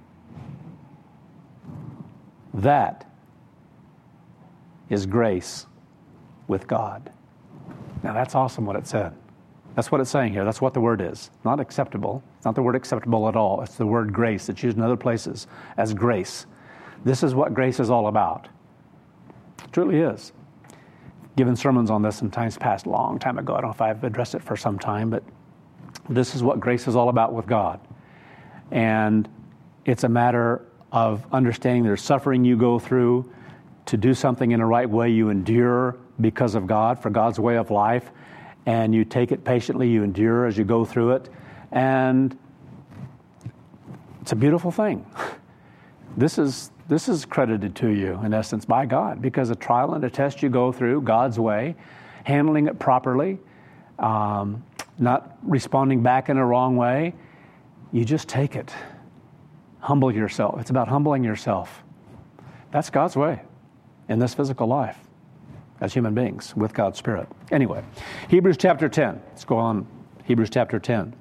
A: That is grace with God. Now that's awesome what it said. That's what it's saying here. That's what the word is. Not acceptable. It's not the word acceptable at all. It's the word grace. It's used in other places as grace. This is what grace is all about. It truly is. Given sermons on this in times past, a long time ago. I don't know if I've addressed it for some time, but this is what grace is all about with God. And it's a matter of understanding there's suffering you go through to do something in the right way. You endure because of God, for God's way of life, and you take it patiently. You endure as you go through it, and it's a beautiful thing. This is This is credited to you, in essence, by God, because a trial and a test you go through God's way, handling it properly, um, not responding back in a wrong way, you just take it. Humble yourself. It's about humbling yourself. That's God's way in this physical life as human beings with God's Spirit. Anyway, Hebrews chapter ten. Let's go on. Hebrews chapter ten.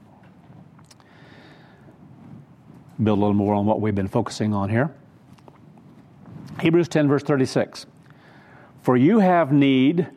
A: Build a little more on what we've been focusing on here. Hebrews ten, verse thirty-six. For you have need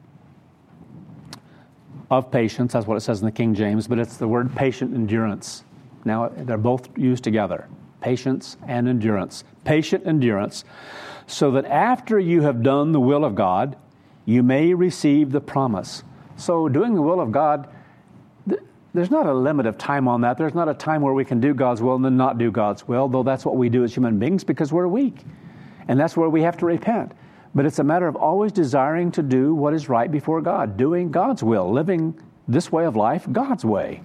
A: of patience. That's what it says in the King James, but it's the word patient endurance. Now, they're both used together. Patience and endurance. Patient endurance, so that after you have done the will of God, you may receive the promise. So doing the will of God, th- there's not a limit of time on that. There's not a time where we can do God's will and then not do God's will, though that's what we do as human beings because we're weak. And that's where we have to repent. But it's a matter of always desiring to do what is right before God, doing God's will, living this way of life God's way,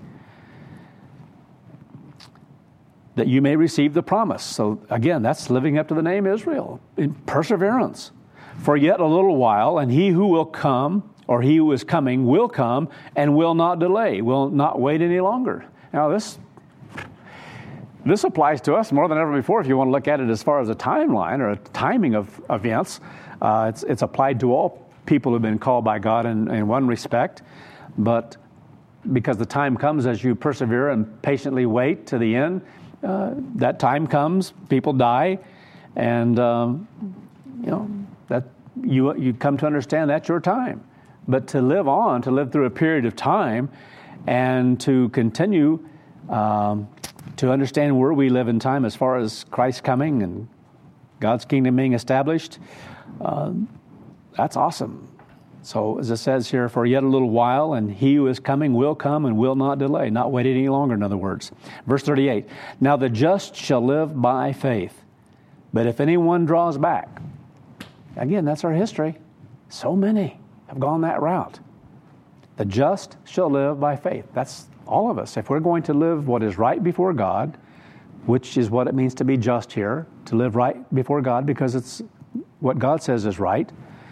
A: that you may receive the promise. So again, that's living up to the name Israel, in perseverance. For yet a little while, and he who will come, or he who is coming, will come and will not delay, will not wait any longer. Now this This applies to us more than ever before. If you want to look at it as far as a timeline or a timing of events, uh, it's, it's applied to all people who've been called by God in, in one respect. But because the time comes as you persevere and patiently wait to the end, uh, that time comes, people die, and um, you know that you you come to understand that's your time. But to live on, to live through a period of time, and to continue. Um, to understand where we live in time as far as Christ's coming and God's kingdom being established, uh, that's awesome. So as it says here, for yet a little while, and he who is coming will come and will not delay, not wait any longer, in other words. Verse thirty-eight, now the just shall live by faith, but if anyone draws back, again, that's our history. So many. have gone that route. The just shall live by faith. That's all of us. If we're going to live what is right before God, which is what it means to be just here, to live right before God because it's what God says is right.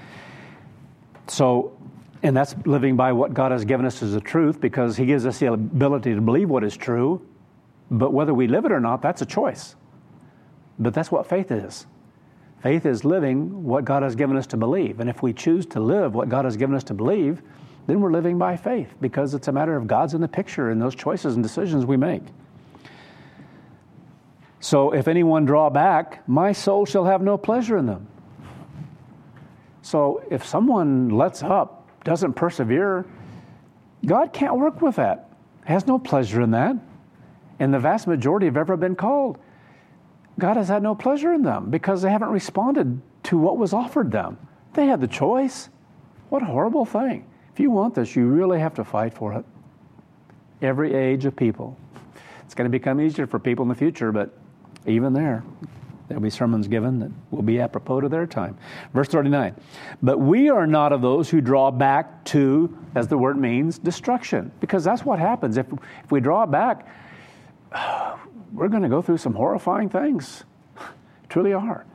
A: So, and that's living by what God has given us as the truth, because He gives us the ability to believe what is true. But whether we live it or not, that's a choice. But that's what faith is. Faith is living what God has given us to believe. And if we choose to live what God has given us to believe, then we're living by faith, because it's a matter of God's in the picture in those choices and decisions we make. So if anyone draw back, my soul shall have no pleasure in them. So if someone lets up, doesn't persevere, God can't work with that. Has no pleasure in that. And the vast majority have ever been called, God has had no pleasure in them because they haven't responded to what was offered them. They had the choice. What a horrible thing. If you want this, you really have to fight for it. Every age of people. It's going to become easier for people in the future, but even there, there'll be sermons given that will be apropos to their time. Verse thirty-nine, but we are not of those who draw back to, as the word means, destruction. Because that's what happens. If, if we draw back, we're going to go through some horrifying things. Truly are.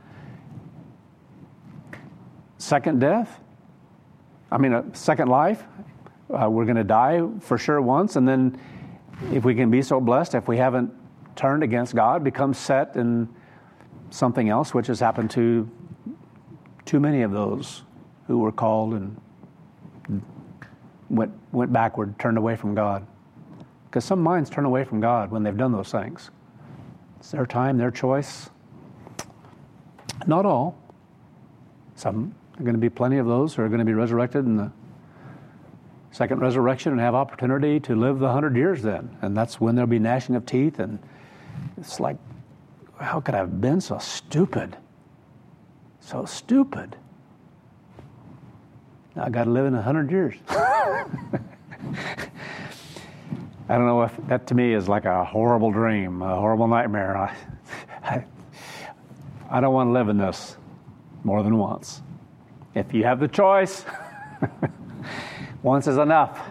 A: Second death. I mean, a second life. Uh, we're going to die for sure once. And then if we can be so blessed, if we haven't turned against God, become set in something else, which has happened to too many of those who were called and went went backward, turned away from God. Because some minds turn away from God when they've done those things. It's their time, their choice. Not all. Some. There are going to be plenty of those who are going to be resurrected in the second resurrection and have opportunity to live the hundred years then. And that's when there'll be gnashing of teeth. And it's like, how could I have been so stupid? So stupid. Now I got to live in a hundred years. I don't know if that to me is like a horrible dream, a horrible nightmare. I, I, I don't want to live in this more than once. If you have the choice, once is enough.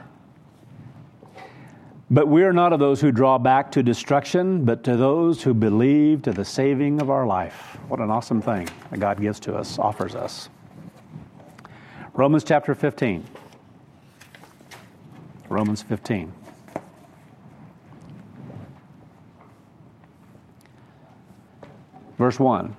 A: But we are not of those who draw back to destruction, but to those who believe to the saving of our life. What an awesome thing that God gives to us, offers us. Romans chapter fifteen. Romans fifteen. Verse one.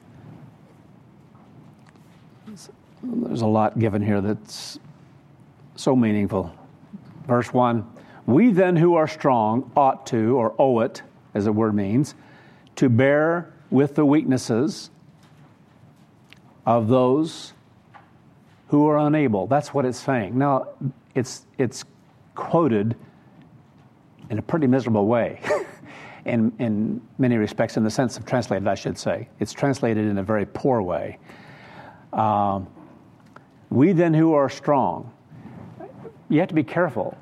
A: There's a lot given here that's so meaningful. Verse one, we then who are strong ought to, or owe it, as the word means, to bear with the weaknesses of those who are unable. That's what it's saying. Now, it's it's quoted in a pretty miserable way, in, in many respects, in the sense of translated, I should say. It's translated in a very poor way. Um, we then who are strong. You have to be careful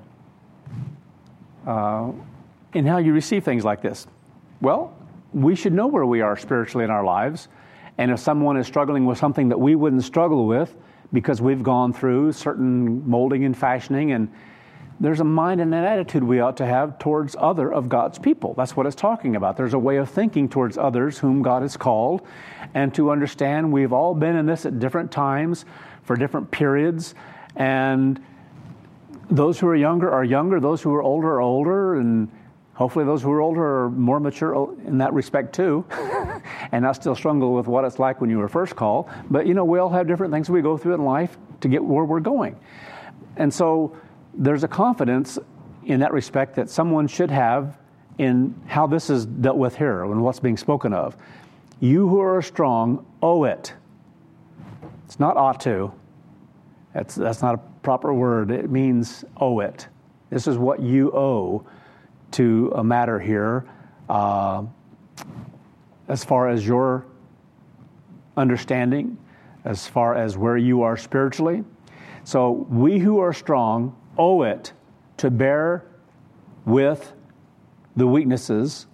A: uh, in how you receive things like this. Well, we should know where we are spiritually in our lives. And if someone is struggling with something that we wouldn't struggle with because we've gone through certain molding and fashioning, and there's a mind and an attitude we ought to have towards other of God's people. That's what it's talking about. There's a way of thinking towards others whom God has called, and to understand we've all been in this at different times for different periods, and those who are younger are younger, those who are older are older, and hopefully those who are older are more mature in that respect too, and not still struggle with what it's like when you were first called. But, you know, we all have different things we go through in life to get where we're going. And so there's a confidence in that respect that someone should have in how this is dealt with here and what's being spoken of. You who are strong owe it. It's not ought to. That's, that's not a proper word. It means owe it. This is what you owe to a matter here uh, as far as your understanding, as far as where you are spiritually. So we who are strong owe it to bear with the weaknesses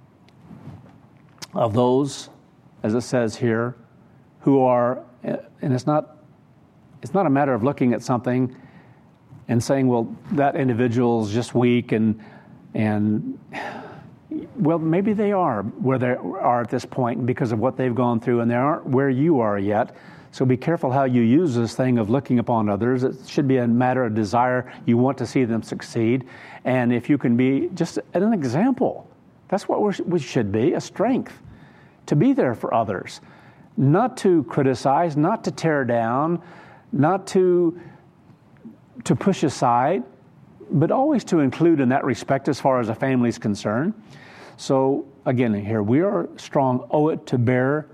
A: of those, as it says here, who are, and it's not it's not a matter of looking at something and saying, well, that individual's just weak and and well, maybe they are where they are at this point because of what they've gone through, and they aren't where you are yet. So be careful how you use this thing of looking upon others. It should be a matter of desire. You want to see them succeed. And if you can be just an example, that's what we're, we should be, a strength, to be there for others. Not to criticize, not to tear down, not to, to push aside, but always to include in that respect as far as a family is concerned. So again, here, we are strong, owe it to bear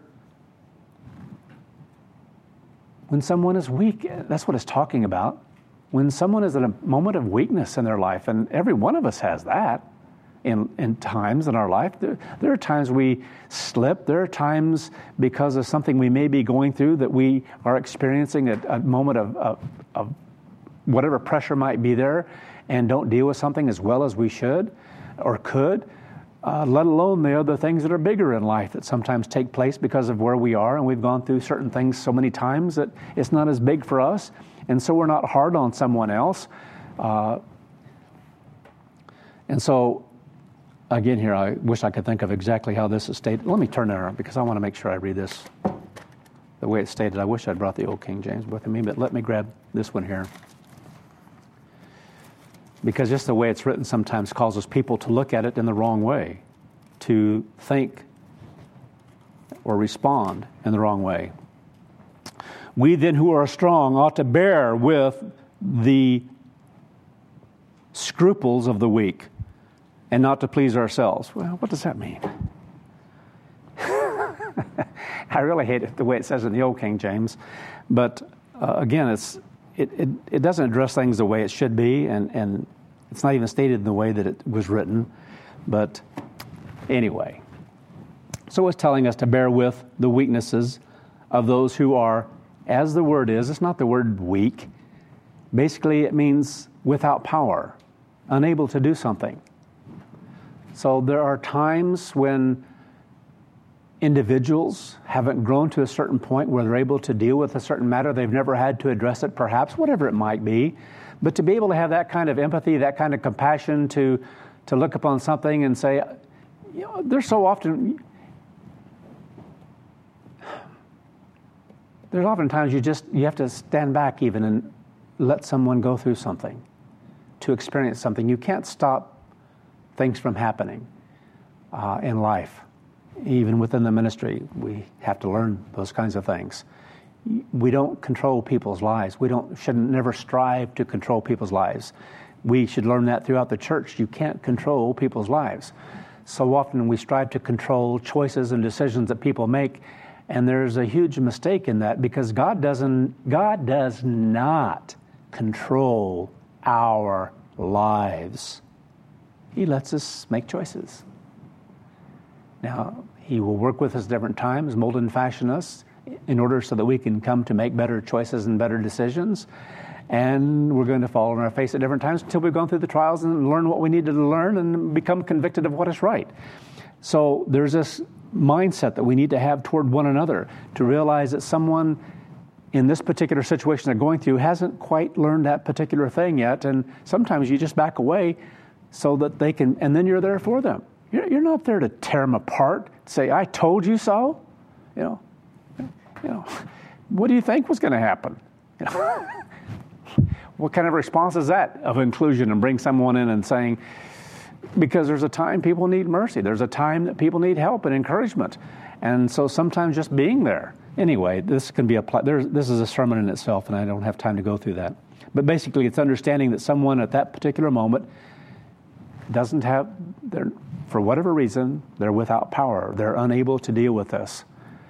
A: when someone is weak. That's what it's talking about. When someone is in a moment of weakness in their life, and every one of us has that in, in times in our life. There, there are times we slip. There are times because of something we may be going through that we are experiencing a, a moment of, of, of whatever pressure might be there and don't deal with something as well as we should or could. Uh, let alone the other things that are bigger in life that sometimes take place because of where we are, and we've gone through certain things so many times that it's not as big for us, and so we're not hard on someone else. Uh, and so, again here, I wish I could think of exactly how this is stated. Let me turn there because I want to make sure I read this the way it's stated. I wish I'd brought the old King James with me, but let me grab this one here. Because just the way it's written sometimes causes people to look at it in the wrong way, to think or respond in the wrong way. We then who are strong ought to bear with the scruples of the weak and not to please ourselves. Well, what does that mean? I really hate it the way it says in the old King James. But uh, again, it's It, it it doesn't address things the way it should be, and, and it's not even stated in the way that it was written. But anyway, so it's telling us to bear with the weaknesses of those who are, as the word is, it's not the word weak. Basically, it means without power, unable to do something. So there are times when individuals haven't grown to a certain point where they're able to deal with a certain matter. They've never had to address it, perhaps, whatever it might be. But to be able to have that kind of empathy, that kind of compassion to to look upon something and say, you know, there's so often, there's often times you just, you have to stand back even and let someone go through something, to experience something. You can't stop things from happening uh, in life. Even within the ministry, we have to learn those kinds of things. We don't control people's lives. We don't shouldn't never strive to control people's lives. We should learn that throughout the church. You can't control people's lives. So often we strive to control choices and decisions that people make, and there's a huge mistake in that because God doesn't. God does not control our lives. He lets us make choices. Now, He will work with us at different times, mold and fashion us in order so that we can come to make better choices and better decisions. And we're going to fall on our face at different times until we've gone through the trials and learn what we needed to learn and become convicted of what is right. So there's this mindset that we need to have toward one another to realize that someone in this particular situation they're going through hasn't quite learned that particular thing yet. And sometimes you just back away so that they can, and then you're there for them. You're not there to tear them apart, say, I told you so. You know, you know, what do you think was going to happen? You know? What kind of response is that of inclusion and bring someone in and saying, because there's a time people need mercy. There's a time that people need help and encouragement. And so sometimes just being there. Anyway, this can be applied. There's, this is a sermon in itself, and I don't have time to go through that. But basically, it's understanding that someone at that particular moment doesn't have, they're, for whatever reason, they're without power. They're unable to deal with this.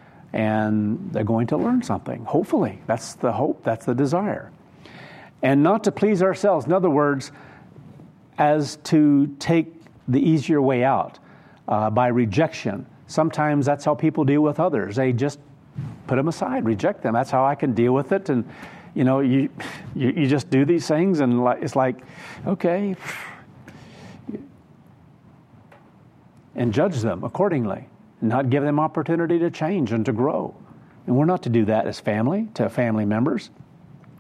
A: And they're going to learn something, hopefully. That's the hope, that's the desire. And not to please ourselves. In other words, as to take the easier way out uh, by rejection. Sometimes that's how people deal with others. They just put them aside, reject them. That's how I can deal with it. And, you know, you you, you just do these things and it's like, okay, and judge them accordingly, and not give them opportunity to change and to grow. And we're not to do that as family, to family members.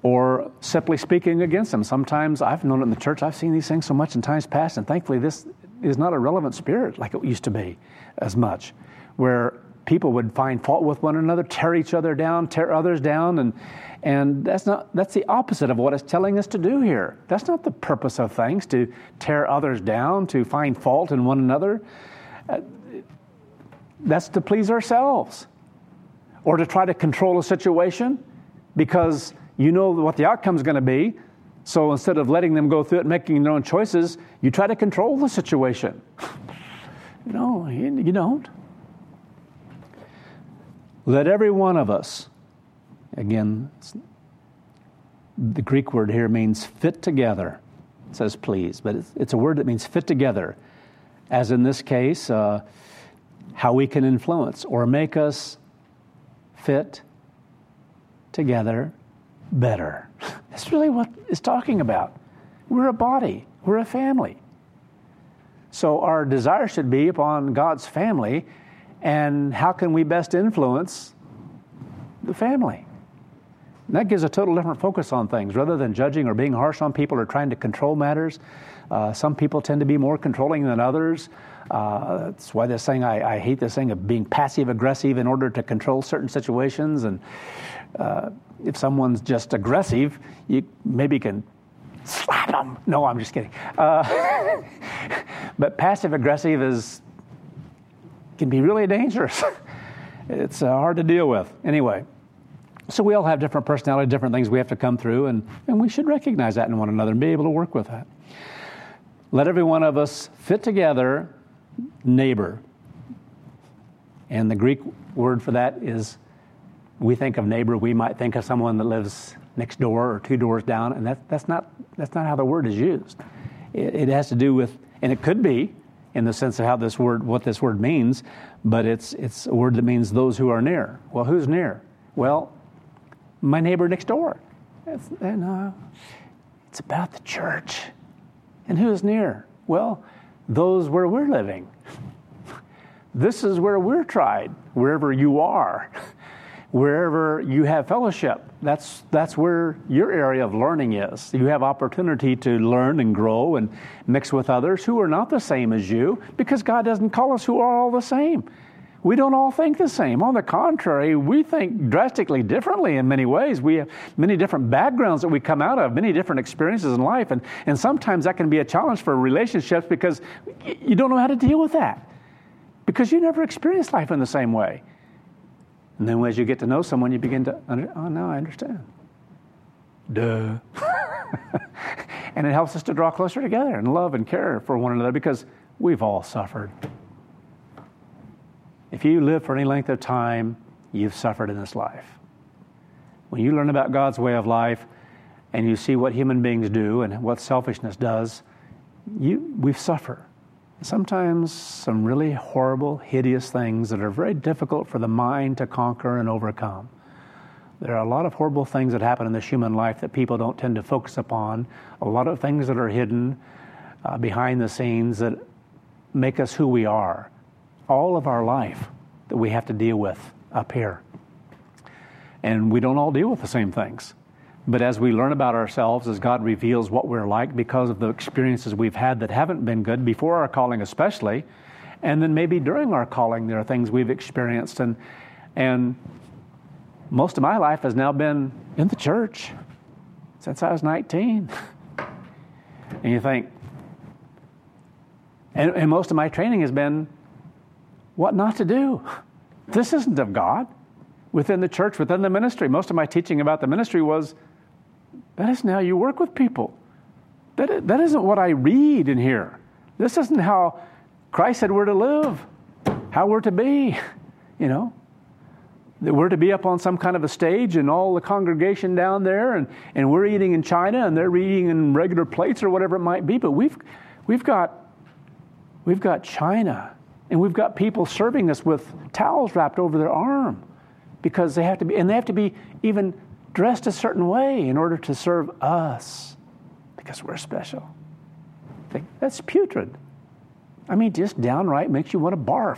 A: or simply speaking against them. Sometimes I've known it in the church, I've seen these things so much in times past, and thankfully this is not a relevant spirit like it used to be as much, where people would find fault with one another, tear each other down, tear others down, and and that's not that's the opposite of what it's telling us to do here. That's not the purpose of things, to tear others down, to find fault in one another. Uh, that's to please ourselves, or to try to control a situation because you know what the outcome is going to be. So instead of letting them go through it and making their own choices, you try to control the situation. No, you, you don't. Let every one of us, again, the Greek word here means fit together. It says please, but it's, it's a word that means fit together. As in this case, uh, how we can influence or make us fit together better. That's really what it's talking about. We're a body. We're a family. So our desire should be upon God's family, and how can we best influence the family? And that gives a total different focus on things. Rather than judging or being harsh on people or trying to control matters, uh, some people tend to be more controlling than others. Uh, that's why this thing, I, I hate this thing of being passive-aggressive in order to control certain situations. And uh, if someone's just aggressive, you maybe can slap them. No, I'm just kidding. Uh, but passive-aggressive is can be really dangerous. It's uh, hard to deal with. Anyway, so we all have different personality, different things we have to come through, and, and we should recognize that in one another and be able to work with that. Let every one of us fit together, neighbor. And the Greek word for that is, we think of neighbor, we might think of someone that lives next door or two doors down, and that, that's not that's not how the word is used. It, it has to do with, and it could be in the sense of how this word, what this word means, but it's it's a word that means those who are near. Well, who's near? Well, my neighbor next door. It's, and, uh, it's about the church. And who's near? Well, those where we're living. This is where we're tried, wherever you are. Wherever you have fellowship, that's that's where your area of learning is. You have opportunity to learn and grow and mix with others who are not the same as you, because God doesn't call us who are all the same. We don't all think the same. On the contrary, we think drastically differently in many ways. We have many different backgrounds that we come out of, many different experiences in life, and, and sometimes that can be a challenge for relationships because you don't know how to deal with that, because you never experienced life in the same way. And then as you get to know someone, you begin to, under, oh, no, I understand. Duh. And it helps us to draw closer together and love and care for one another, because we've all suffered. If you live for any length of time, you've suffered in this life. When you learn about God's way of life and you see what human beings do and what selfishness does, you we've suffered. Sometimes some really horrible, hideous things that are very difficult for the mind to conquer and overcome. There are a lot of horrible things that happen in this human life that people don't tend to focus upon. A lot of things that are hidden uh, behind the scenes that make us who we are. All of our life that we have to deal with up here. And we don't all deal with the same things. But as we learn about ourselves, as God reveals what we're like because of the experiences we've had that haven't been good, before our calling especially, and then maybe during our calling there are things we've experienced. And and most of my life has now been in the church since I was nineteen. And you think, and, and most of my training has been what not to do. This isn't of God. Within the church, within the ministry, most of my teaching about the ministry was, that isn't how you work with people. That, that isn't what I read in here. This isn't how Christ said we're to live, how we're to be, you know. That we're to be up on some kind of a stage and all the congregation down there, and, and we're eating in china and they're eating in regular plates or whatever it might be. But we've we've got we've got china, and we've got people serving us with towels wrapped over their arm, because they have to be, and they have to be even dressed a certain way in order to serve us, because we're special. Think, that's putrid. I mean, just downright makes you want to barf.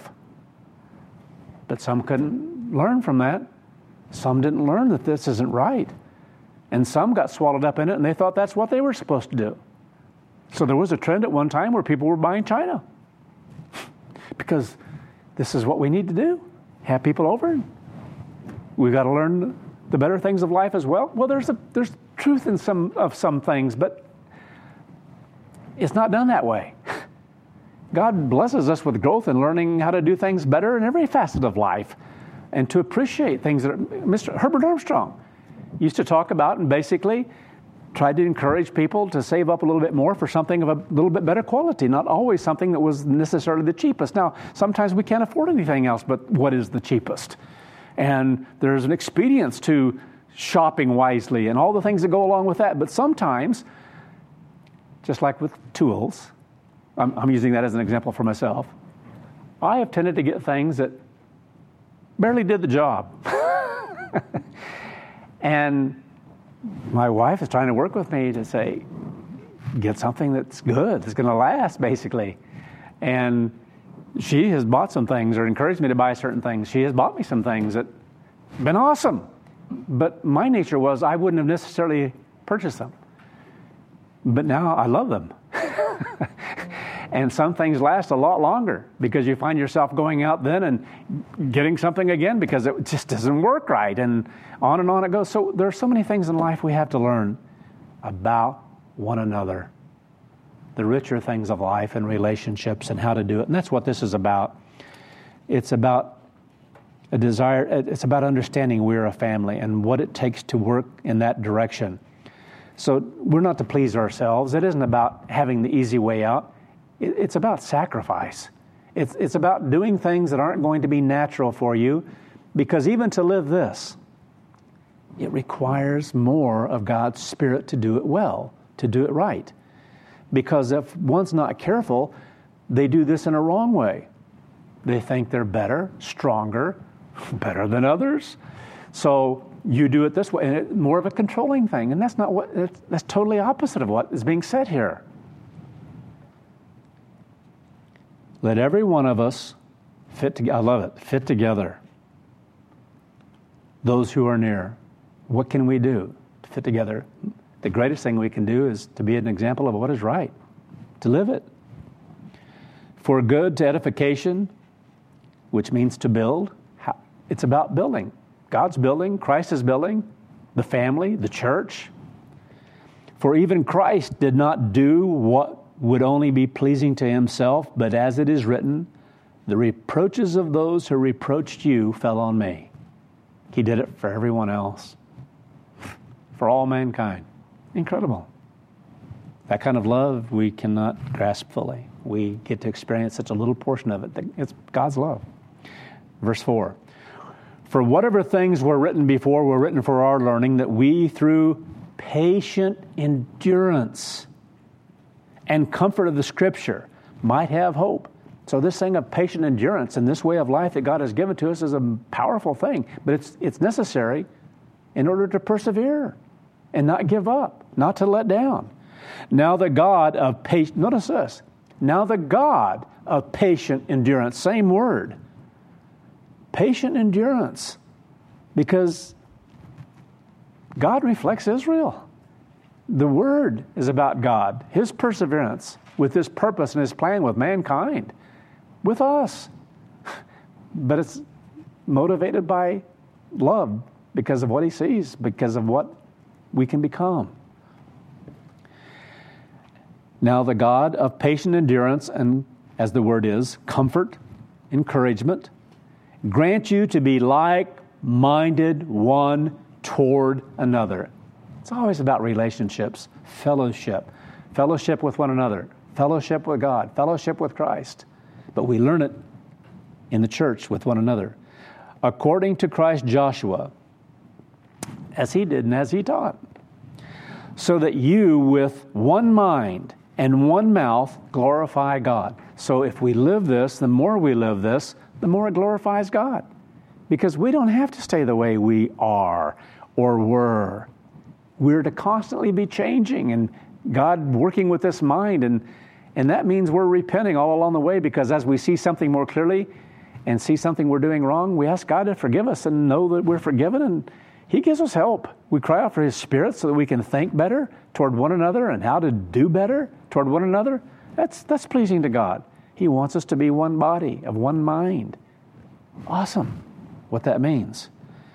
A: But some couldn't learn from that. Some didn't learn that this isn't right. And some got swallowed up in it, and they thought that's what they were supposed to do. So there was a trend at one time where people were buying china. Because this is what we need to do. Have people over. We've got to learn the better things of life as well. Well, there's a, there's truth in some of some things, but it's not done that way. God blesses us with growth and learning how to do things better in every facet of life and to appreciate things that are... Mister Herbert Armstrong used to talk about and basically tried to encourage people to save up a little bit more for something of a little bit better quality, not always something that was necessarily the cheapest. Now, sometimes we can't afford anything else, but what is the cheapest? And there's an expedience to shopping wisely and all the things that go along with that. But sometimes, just like with tools, I'm, I'm using that as an example for myself, I have tended to get things that barely did the job. And my wife is trying to work with me to say, get something that's good, that's going to last, basically. And she has bought some things or encouraged me to buy certain things. She has bought me some things that have been awesome. But my nature was I wouldn't have necessarily purchased them. But now I love them. And some things last a lot longer because you find yourself going out then and getting something again because it just doesn't work right. And on and on it goes. So there are so many things in life we have to learn about one another. The richer things of life and relationships and how to do it. And that's what this is about. It's about a desire, it's about understanding we're a family and what it takes to work in that direction. So we're not to please ourselves. It isn't about having the easy way out. It's about sacrifice. It's, it's about doing things that aren't going to be natural for you, because even to live this, it requires more of God's Spirit to do it well, to do it right. Because if one's not careful, they do this in a wrong way. They think they're better, stronger, better than others. So you do it this way, and it's more of a controlling thing. And that's not what, that's totally opposite of what is being said here. Let every one of us fit together. I love it. Fit together. Those who are near. What can we do to fit together? The greatest thing we can do is to be an example of what is right, to live it. For good to edification, which means to build. It's about building. God's building, Christ is building, the family, the church. For even Christ did not do what would only be pleasing to himself, but as it is written, the reproaches of those who reproached you fell on me. He did it for everyone else, for all mankind. Incredible. That kind of love we cannot grasp fully. We get to experience such a little portion of it. It's God's love. Verse four. For whatever things were written before were written for our learning, that we through patient endurance and comfort of the Scripture might have hope. So this thing of patient endurance and this way of life that God has given to us is a powerful thing. But it's it's necessary in order to persevere and not give up, not to let down. Now the God of patient, notice this, now the God of patient endurance, same word, patient endurance, because God reflects Israel. The Word is about God, His perseverance with His purpose and His plan with mankind, with us. But it's motivated by love because of what He sees, because of what we can become. Now the God of patient endurance and, as the word is, comfort, encouragement, grant you to be like-minded one toward another. It's always about relationships, fellowship, fellowship with one another, fellowship with God, fellowship with Christ. But we learn it in the church with one another. According to Christ Joshua, as he did and as he taught, so that you with one mind and one mouth glorify God. So if we live this, the more we live this, the more it glorifies God. Because we don't have to stay the way we are or were. We're to constantly be changing and God working with this mind. And, and that means we're repenting all along the way, because as we see something more clearly and see something we're doing wrong, we ask God to forgive us and know that we're forgiven. And He gives us help. We cry out for His Spirit so that we can think better toward one another and how to do better toward one another. That's, that's pleasing to God. He wants us to be one body, of one mind. Awesome, what that means.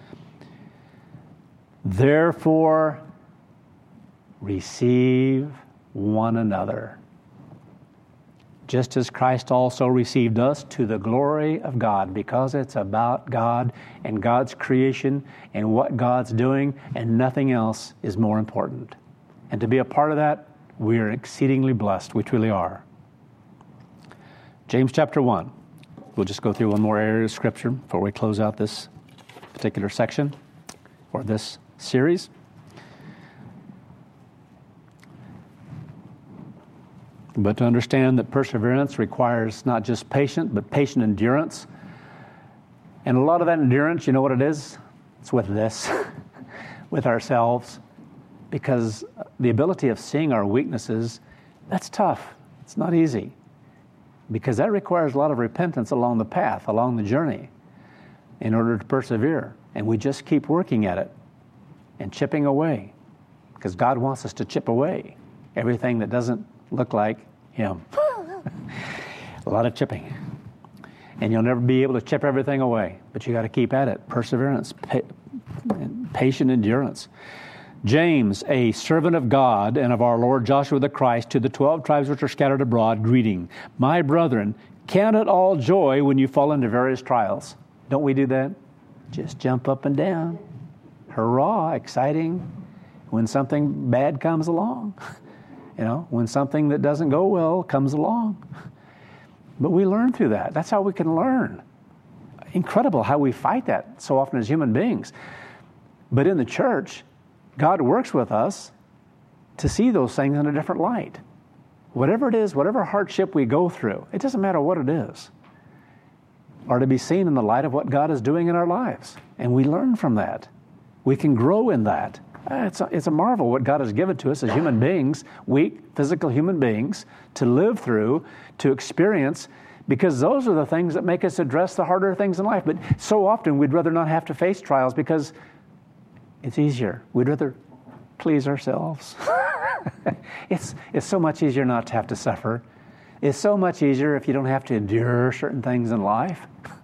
A: Therefore, receive one another, just as Christ also received us to the glory of God, because it's about God and God's creation and what God's doing, and nothing else is more important. And to be a part of that, we are exceedingly blessed. We truly are. James chapter one. We'll just go through one more area of Scripture before we close out this particular section or this series. But to understand that perseverance requires not just patience, but patient endurance. And a lot of that endurance, you know what it is? It's with this, with ourselves. Because the ability of seeing our weaknesses, that's tough. It's not easy. Because that requires a lot of repentance along the path, along the journey, in order to persevere. And we just keep working at it and chipping away. Because God wants us to chip away everything that doesn't look like Him. A lot of chipping. And you'll never be able to chip everything away, but you got to keep at it. Perseverance, pa- patient endurance. James, a servant of God and of our Lord Joshua the Christ, to the twelve tribes which are scattered abroad, greeting. My brethren, count it all joy when you fall into various trials. Don't we do that? Just jump up and down. Hurrah, exciting. When something bad comes along. You know, when something that doesn't go well comes along. But we learn through that. That's how we can learn. Incredible how we fight that so often as human beings. But in the church, God works with us to see those things in a different light. Whatever it is, whatever hardship we go through, it doesn't matter what it is, are to be seen in the light of what God is doing in our lives. And we learn from that. We can grow in that. It's a, it's a marvel what God has given to us as human beings, weak, physical human beings, to live through, to experience, because those are the things that make us address the harder things in life. But so often we'd rather not have to face trials because it's easier. We'd rather please ourselves. it's, it's so much easier not to have to suffer. It's so much easier if you don't have to endure certain things in life.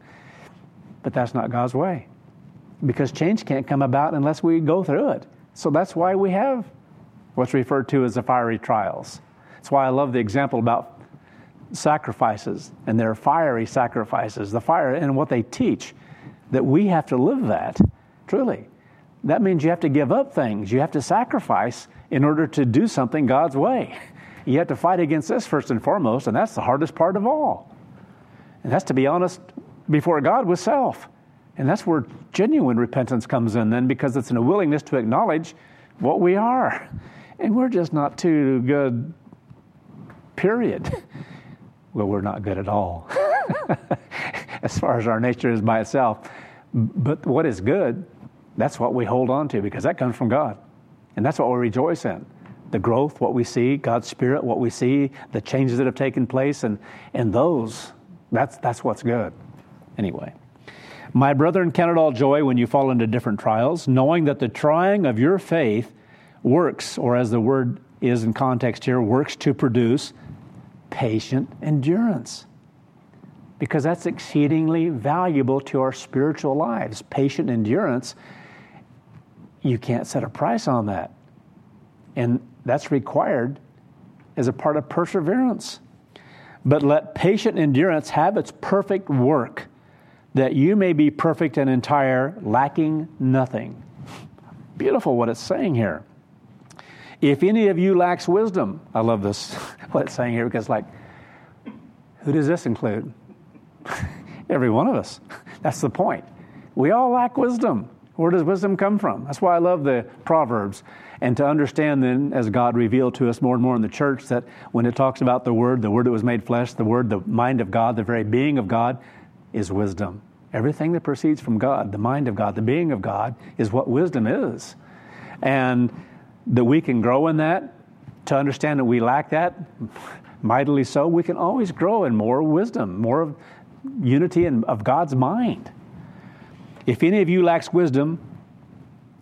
A: But that's not God's way, because change can't come about unless we go through it. So that's why we have what's referred to as the fiery trials. That's why I love the example about sacrifices and their fiery sacrifices, the fire and what they teach, that we have to live that, truly. That means you have to give up things. You have to sacrifice in order to do something God's way. You have to fight against this first and foremost, and that's the hardest part of all. And that's to be honest before God with self. And that's where genuine repentance comes in then, because it's in a willingness to acknowledge what we are. And we're just not too good, period. Well, we're not good at all, as far as our nature is by itself. But what is good, that's what we hold on to, because that comes from God. And that's what we rejoice in. The growth, what we see, God's Spirit, what we see, the changes that have taken place, and, and those, that's, that's what's good. Anyway. My brethren, count it all joy when you fall into different trials, knowing that the trying of your faith works, or as the word is in context here, works to produce patient endurance. Because that's exceedingly valuable to our spiritual lives. Patient endurance, you can't set a price on that. And that's required as a part of perseverance. But let patient endurance have its perfect work, that you may be perfect and entire, lacking nothing. Beautiful what it's saying here. If any of you lacks wisdom, I love this, what it's saying here, because like, who does this include? Every one of us. That's the point. We all lack wisdom. Where does wisdom come from? That's why I love the Proverbs. And to understand then, as God revealed to us more and more in the church, that when it talks about the Word, the Word that was made flesh, the Word, the mind of God, the very being of God, is wisdom. Everything that proceeds from God, the mind of God, the being of God, is what wisdom is. And that we can grow in that, to understand that we lack that, mightily so, we can always grow in more wisdom, more of unity and of God's mind. If any of you lacks wisdom,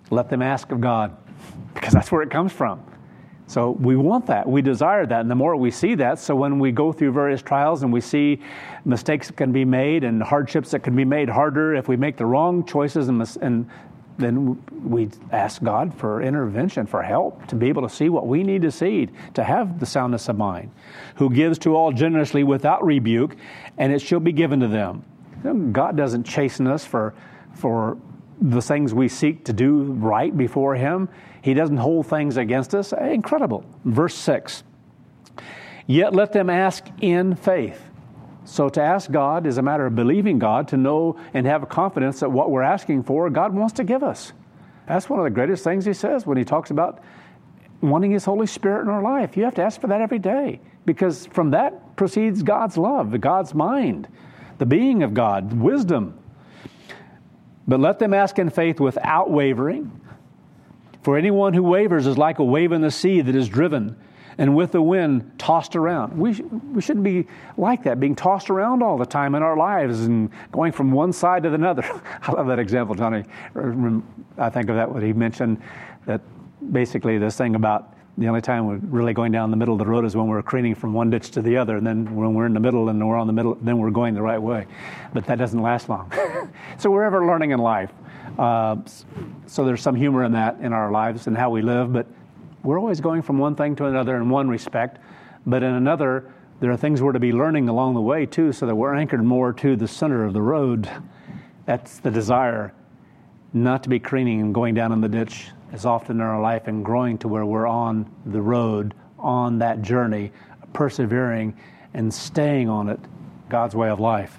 A: Let them ask of God, because that's where it comes from. So we want that. We desire that. And the more we see that, so when we go through various trials and we see mistakes that can be made and hardships that can be made harder if we make the wrong choices, and, mis- and then we ask God for intervention, for help, to be able to see what we need to see, to have the soundness of mind, who gives to all generously without rebuke, and it shall be given to them. God doesn't chasten us for, for the things we seek to do right before Him. He doesn't hold things against us. Incredible. Verse six. Yet let them ask in faith. So to ask God is a matter of believing God, to know and have confidence that what we're asking for, God wants to give us. That's one of the greatest things He says when He talks about wanting His Holy Spirit in our life. You have to ask for that every day, because from that proceeds God's love, God's mind, the being of God, wisdom. But let them ask in faith without wavering. For anyone who wavers is like a wave in the sea that is driven and with the wind tossed around. We, sh- we shouldn't be like that, being tossed around all the time in our lives and going from one side to another. I love that example, Johnny. I think of that when he mentioned that basically this thing about the only time we're really going down the middle of the road is when we're careening from one ditch to the other, and then when we're in the middle and we're on the middle, then we're going the right way. But that doesn't last long. So we're ever learning in life. Uh, so there's some humor in that in our lives and how we live, but we're always going from one thing to another in one respect. But in another, there are things we're to be learning along the way too, so that we're anchored more to the center of the road. That's the desire, not to be careening and going down in the ditch as often in our life, and growing to where we're on the road, on that journey, persevering and staying on it, God's way of life.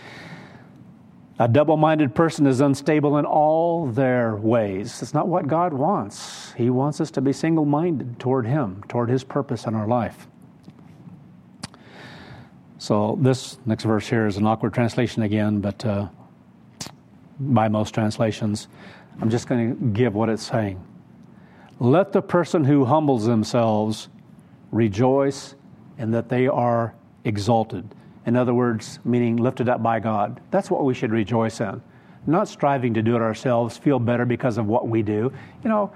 A: A double-minded person is unstable in all their ways. It's not what God wants. He wants us to be single-minded toward Him, toward His purpose in our life. So this next verse here is an awkward translation again, but uh, by most translations, I'm just going to give what it's saying. Let the person who humbles themselves rejoice in that they are exalted. In other words, meaning lifted up by God. That's what we should rejoice in. Not striving to do it ourselves, feel better because of what we do. You know,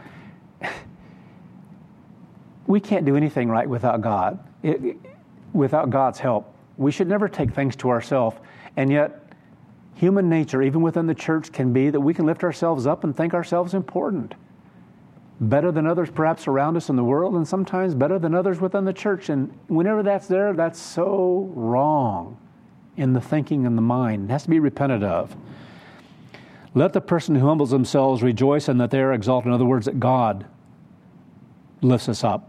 A: we can't do anything right without God. It, it, without God's help. We should never take things to ourselves. And yet, human nature, even within the church, can be that we can lift ourselves up and think ourselves important. Better than others perhaps around us in the world, and sometimes better than others within the church. And whenever that's there, that's so wrong in the thinking and the mind. It has to be repented of. Let the person who humbles themselves rejoice in that they are exalted. In other words, that God lifts us up.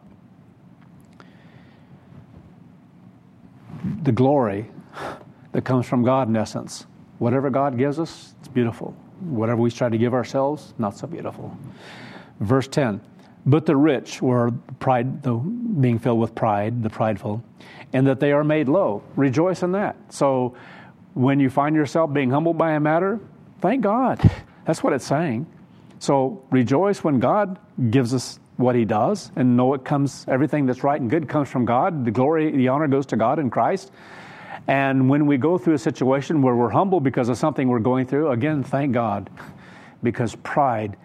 A: The glory that comes from God, in essence. Whatever God gives us, it's beautiful. Whatever we try to give ourselves, not so beautiful. Verse ten, but the rich were pride, the being filled with pride, the prideful, and that they are made low. Rejoice in that. So when you find yourself being humbled by a matter, thank God. That's what it's saying. So rejoice when God gives us what He does, and know it comes, everything that's right and good comes from God. The glory, the honor goes to God in Christ. And when we go through a situation where we're humble because of something we're going through, again, thank God, because pride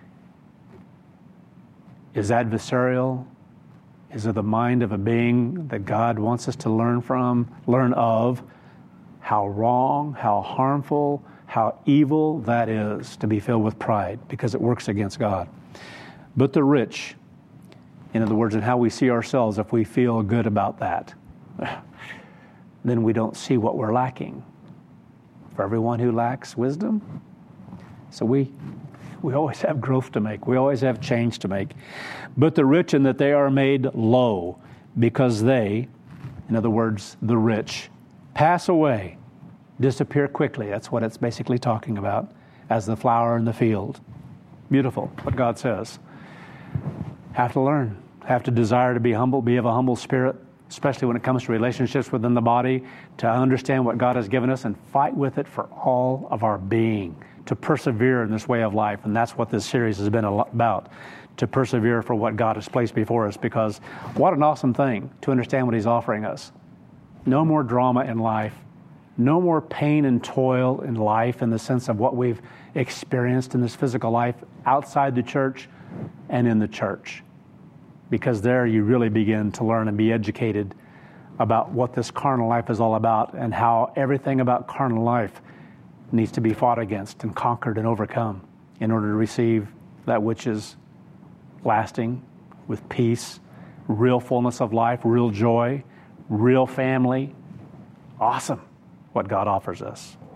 A: is adversarial, is of the mind of a being that God wants us to learn from, learn of, how wrong, how harmful, how evil that is to be filled with pride, because it works against God. But the rich, in other words, in how we see ourselves, if we feel good about that, then we don't see what we're lacking. For everyone who lacks wisdom, so we we always have growth to make. We always have change to make. But the rich in that they are made low, because they, in other words, the rich, pass away, disappear quickly. That's what it's basically talking about, as the flower in the field. Beautiful, what God says. Have to learn, have to desire to be humble, be of a humble spirit, especially when it comes to relationships within the body, to understand what God has given us and fight with it for all of our being, to persevere in this way of life. And that's what this series has been about, to persevere for what God has placed before us, because what an awesome thing to understand what He's offering us. No more drama in life, No more pain and toil in life in the sense of what we've experienced in this physical life outside the church and in the church. Because there you really begin to learn and be educated about what this carnal life is all about and how everything about carnal life needs to be fought against and conquered and overcome in order to receive that which is lasting, with peace, real fullness of life, real joy, real family. Awesome what God offers us.